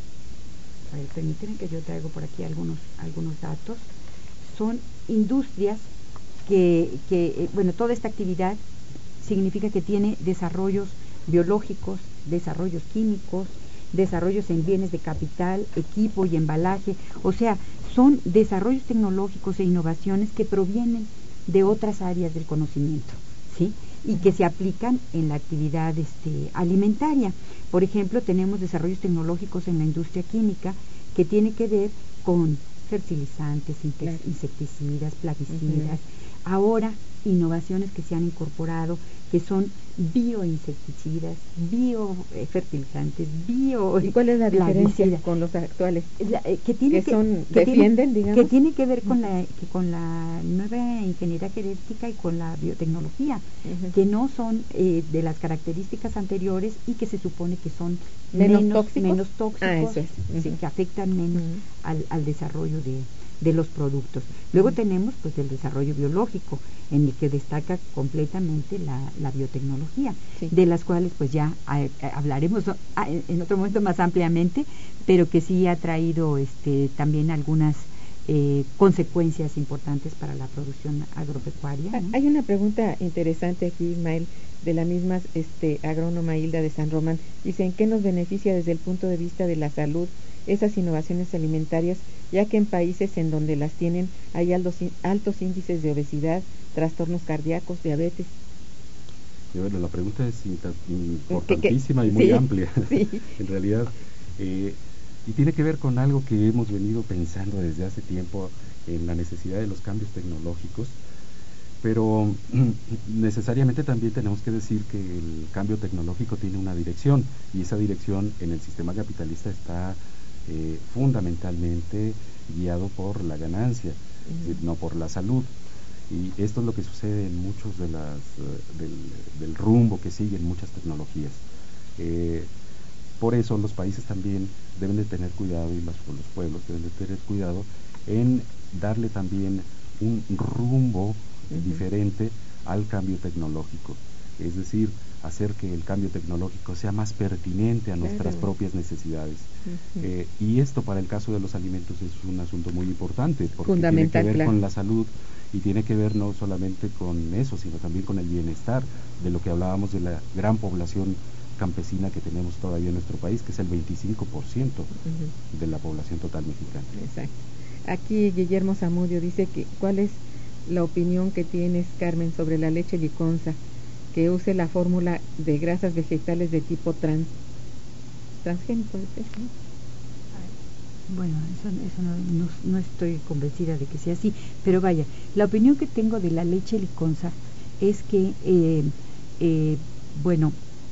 A ver, permítanme que yo traigo por aquí algunos algunos datos. Son industrias que, que eh, bueno, toda esta actividad significa que tiene desarrollos biológicos, desarrollos químicos, desarrollos en bienes de capital, equipo y embalaje. O sea, son desarrollos tecnológicos e innovaciones que provienen de otras áreas del conocimiento, ¿sí? Y que se aplican en la actividad este, alimentaria. Por ejemplo, tenemos desarrollos tecnológicos en la industria química que tiene que ver con fertilizantes, insecticidas, plaguicidas. Uh-huh. Ahora, innovaciones que se han incorporado, que son bioinsecticidas, biofertilizantes, bio... ¿Y cuál es la diferencia con los actuales? La, eh, que tiene que, que son, que defienden, tiene, digamos. Que tiene que ver con la, que con la nueva ingeniería genética y con la biotecnología, uh-huh. que no son eh, de las características anteriores y que se supone que son menos, menos tóxicos, menos tóxicos ah, eso es. Uh-huh. sí, que afectan menos uh-huh. al, al desarrollo de, de los productos. Luego uh-huh. tenemos pues el desarrollo biológico, en el que destaca completamente la, la biotecnología, sí. de las cuales pues ya a, a, hablaremos a, en otro momento más ampliamente, pero que sí ha traído este también algunas eh, consecuencias importantes para la producción agropecuaria, ¿no? Hay una pregunta interesante aquí, Ismael, de la misma este, agrónoma Hilda de San Román. Dice, ¿en qué nos beneficia desde el punto de vista de la salud esas innovaciones alimentarias, ya que en países en donde las tienen hay altos, altos índices de obesidad, trastornos cardíacos, diabetes? Y bueno, la pregunta es importantísima y muy sí, amplia, sí. en realidad, eh, y tiene que ver con algo que hemos venido pensando desde hace tiempo, en la necesidad de los cambios tecnológicos, pero necesariamente también tenemos que decir que el cambio tecnológico tiene una dirección, y esa dirección en el sistema capitalista está eh, fundamentalmente guiado por la ganancia, uh-huh. es decir, no por la salud. Y esto es lo que sucede en muchos de las uh, del, del rumbo que siguen muchas tecnologías. Eh, por eso los países también deben de tener cuidado, y los, los pueblos deben de tener cuidado en darle también un rumbo uh-huh. diferente al cambio tecnológico, es decir, hacer que el cambio tecnológico sea más pertinente a claro. nuestras propias necesidades. Uh-huh. Eh, y esto para el caso de los alimentos es un asunto muy importante, porque tiene que ver claro. con la salud, y tiene que ver no solamente con eso, sino también con el bienestar, de lo que hablábamos de la gran población campesina que tenemos todavía en nuestro país, que es el veinticinco por ciento uh-huh. de la población total mexicana. Exacto. Aquí Guillermo Zamudio dice que ¿cuál es la opinión que tienes, Carmen, sobre la leche liconza, que use la fórmula de grasas vegetales de tipo trans transgénico? ¿No? Bueno, eso, eso no, no, no estoy convencida de que sea así, pero vaya, la opinión que tengo de la leche liconza es que, eh, eh, bueno,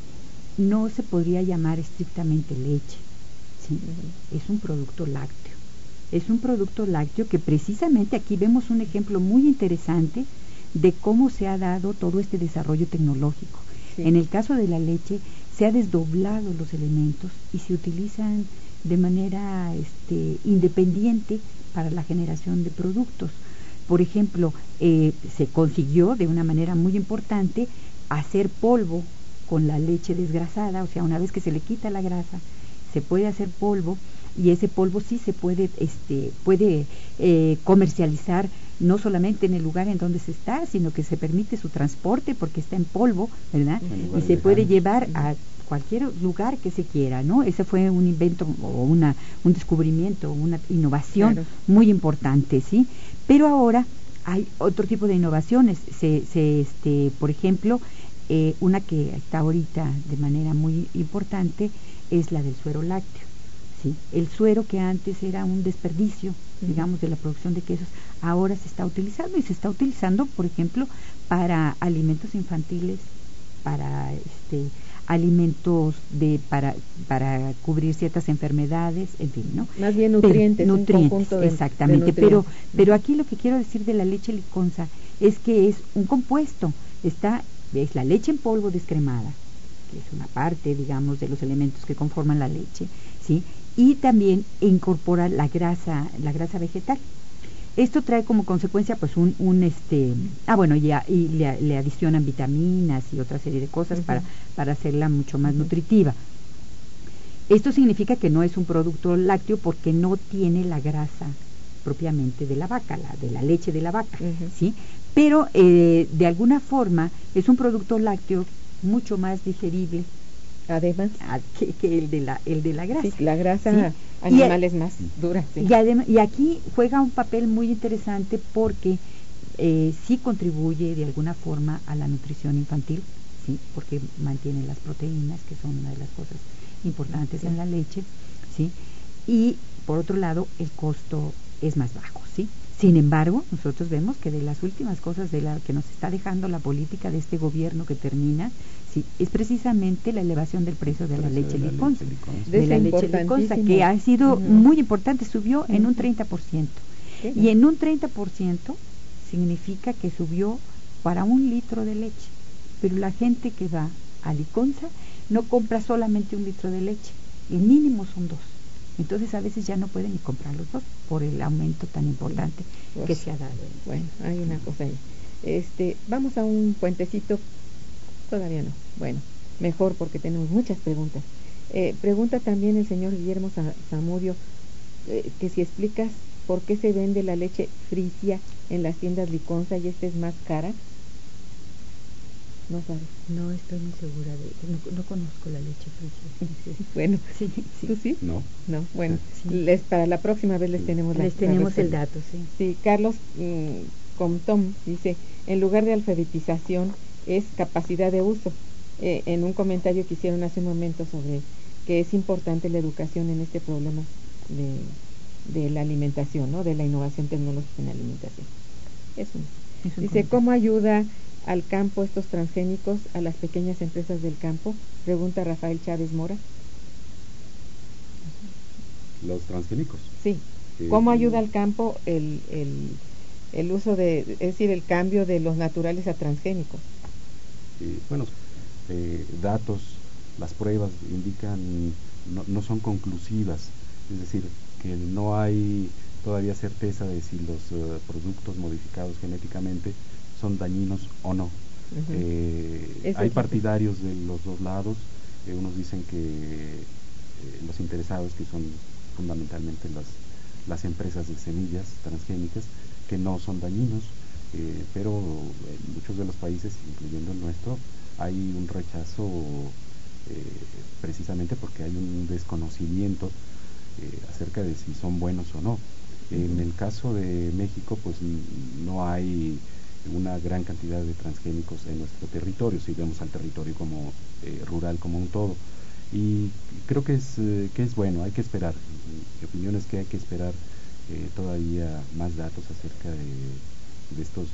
no se podría llamar estrictamente leche, ¿sí? Uh-huh. Es un producto lácteo. Es un producto lácteo que precisamente aquí vemos un ejemplo muy interesante de cómo se ha dado todo este desarrollo tecnológico. Sí. En el caso de la leche se ha desdoblado los elementos y se utilizan de manera este, independiente para la generación de productos. Por ejemplo, eh, se consiguió de una manera muy importante hacer polvo con la leche desgrasada, o sea, una vez que se le quita la grasa, se puede hacer polvo, y ese polvo sí se puede este puede eh, comercializar no solamente en el lugar en donde se está, sino que se permite su transporte porque está en polvo, ¿verdad? Y se puede llevar a cualquier lugar que se quiera, ¿no? Ese fue un invento o una un descubrimiento, una innovación claro. muy importante, ¿sí? Pero ahora hay otro tipo de innovaciones, se, se este por ejemplo, eh, una que está ahorita de manera muy importante es la del suero lácteo. ¿Sí? El suero, que antes era un desperdicio, uh-huh. digamos, de la producción de quesos, ahora se está utilizando, y se está utilizando, por ejemplo, para alimentos infantiles, para este alimentos de para para cubrir ciertas enfermedades, en fin, ¿no? Más bien nutrientes, pero, nutrientes, un conjunto de, exactamente, de pero pero aquí lo que quiero decir de la leche liconza es que es un compuesto, está es la leche en polvo descremada, que es una parte, digamos, de los elementos que conforman la leche, ¿sí? Y también incorpora la grasa, la grasa vegetal. Esto trae como consecuencia pues un, un este, ah bueno, ya, y le, le adicionan vitaminas y otra serie de cosas uh-huh. para, para hacerla mucho más uh-huh. nutritiva. Esto significa que no es un producto lácteo porque no tiene la grasa propiamente de la vaca, la de la leche de la vaca, uh-huh. ¿sí? Pero eh, de alguna forma es un producto lácteo mucho más digerible, además que, que el de la el de la grasa. Sí, la grasa ¿sí? animal y, es más dura. Sí. Y, adem- y aquí juega un papel muy interesante porque eh, sí contribuye de alguna forma a la nutrición infantil, sí, porque mantiene las proteínas, que son una de las cosas importantes sí. en la leche, sí. Y por otro lado, el costo es más bajo, sí. Sin embargo, nosotros vemos que de las últimas cosas de la que nos está dejando la política de este gobierno que termina, sí, es precisamente la elevación del precio de la leche liconza, de la leche liconza, que ha sido uh-huh. muy importante, subió uh-huh. en un treinta por ciento. ¿Qué? Y en un treinta por ciento significa que subió para un litro de leche, pero la gente que va a liconza no compra solamente un litro de leche, el mínimo son dos. Entonces a veces ya no pueden ni comprar los dos por el aumento tan importante pues, que se ha dado. Bueno, hay una cosa ahí. Este, vamos a un puentecito. Todavía no. Bueno, mejor porque tenemos muchas preguntas. Eh, pregunta también el señor Guillermo Zamudio eh, que si explicas por qué se vende la leche frisia en las tiendas liconza y esta es más cara. No sabes. No estoy muy segura de, no, no conozco la leche frigio. Bueno, sí, sí. ¿tú sí? No. No, bueno, sí. les, para la próxima vez les Sí. tenemos la Les tenemos la el dato, sí. Sí, Carlos mmm, Comptom dice, en lugar de alfabetización es capacidad de uso. Eh, en un comentario que hicieron hace un momento sobre que es importante la educación en este problema de, de la alimentación, ¿no? De la innovación tecnológica en la alimentación. Es un, es un dice, comentario. ¿Cómo ayuda al campo estos transgénicos a las pequeñas empresas del campo? Pregunta Rafael Chávez Mora. Los transgénicos. Sí. Eh, ¿Cómo ayuda al campo el, el, el uso de, es decir, el cambio de los naturales a transgénicos? Eh, bueno, eh, datos, las pruebas indican, no, no son conclusivas, es decir, que no hay todavía certeza de si los uh, productos modificados genéticamente son dañinos o no. Uh-huh. eh, hay partidarios de los dos lados, eh, unos dicen que eh, los interesados, que son fundamentalmente las, las empresas de semillas transgénicas, que no son dañinos, eh, pero en muchos de los países, incluyendo el nuestro, hay un rechazo eh, precisamente porque hay un desconocimiento eh, acerca de si son buenos o no. En el caso de México, pues no hay una gran cantidad de transgénicos en nuestro territorio, si vemos al territorio como eh, rural como un todo. Y creo que es eh, que es bueno, hay que esperar. Mi opinión es que hay que esperar eh, todavía más datos acerca de, de estos.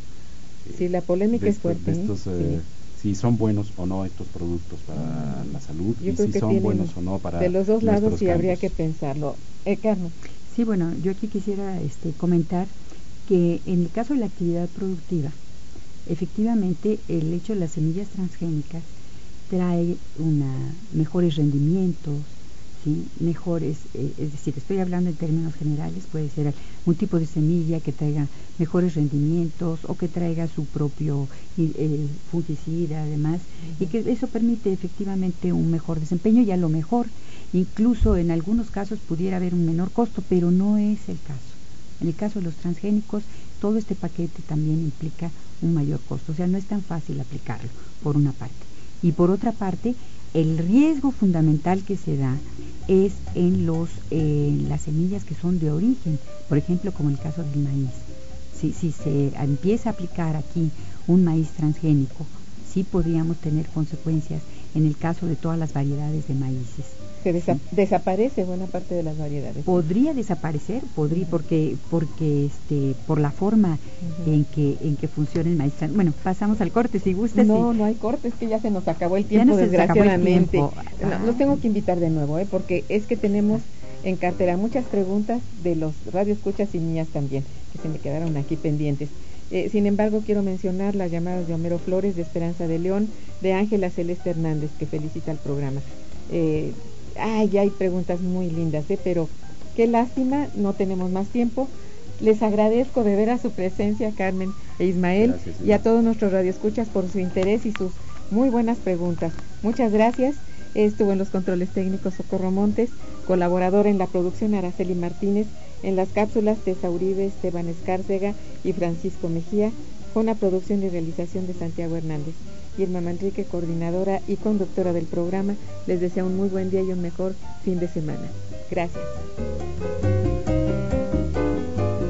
Uh, sí, la polémica de es fuerte. De estos, uh, sí. Si son buenos o no estos productos para mm. la salud, yo y creo si que son buenos o no para de los dos lados sí campos. Habría que pensarlo. Eh, Carmen. Sí, bueno, yo aquí quisiera este, comentar que en el caso de la actividad productiva, efectivamente el hecho de las semillas transgénicas trae una mejores rendimientos, ¿sí? mejores, eh, es decir, estoy hablando en términos generales, puede ser un tipo de semilla que traiga mejores rendimientos o que traiga su propio eh, fungicida además, uh-huh. y que eso permite efectivamente un mejor desempeño y a lo mejor incluso en algunos casos pudiera haber un menor costo, pero no es el caso. En el caso de los transgénicos, todo este paquete también implica un mayor costo, o sea, no es tan fácil aplicarlo, por una parte. Y por otra parte, el riesgo fundamental que se da es en los eh, las semillas que son de origen, por ejemplo, como el caso del maíz. Si, si se empieza a aplicar aquí un maíz transgénico, sí podríamos tener consecuencias en el caso de todas las variedades de maíces. Se desa- ¿sí? Desaparece buena parte de las variedades. Podría desaparecer, podría, uh-huh. porque porque este por la forma uh-huh. en que en que funciona el maíz. Bueno, pasamos al corte si gustas. No, sí. no hay corte, es que ya se nos acabó el tiempo, ya desgraciadamente. Acabó el tiempo. No, los tengo que invitar de nuevo, ¿eh? Porque es que tenemos en cartera muchas preguntas de los radioescuchas y niñas también, que se me quedaron aquí pendientes. Eh, sin embargo, quiero mencionar las llamadas de Homero Flores, de Esperanza de León, de Ángela Celeste Hernández, que felicita al programa. Eh, ay, hay preguntas muy lindas, ¿eh? Pero qué lástima, no tenemos más tiempo. Les agradezco de veras su presencia, Carmen e Ismael, gracias, y a todos nuestros radioescuchas por su interés y sus muy buenas preguntas. Muchas gracias. Estuvo en los controles técnicos Socorro Montes, colaborador en la producción Araceli Martínez, en las cápsulas Tessa Uribe, Esteban Escárcega y Francisco Mejía. Fue una producción y realización de Santiago Hernández. Irma Manrique, coordinadora y conductora del programa, les desea un muy buen día y un mejor fin de semana. Gracias.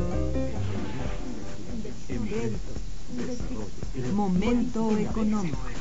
Momento económico.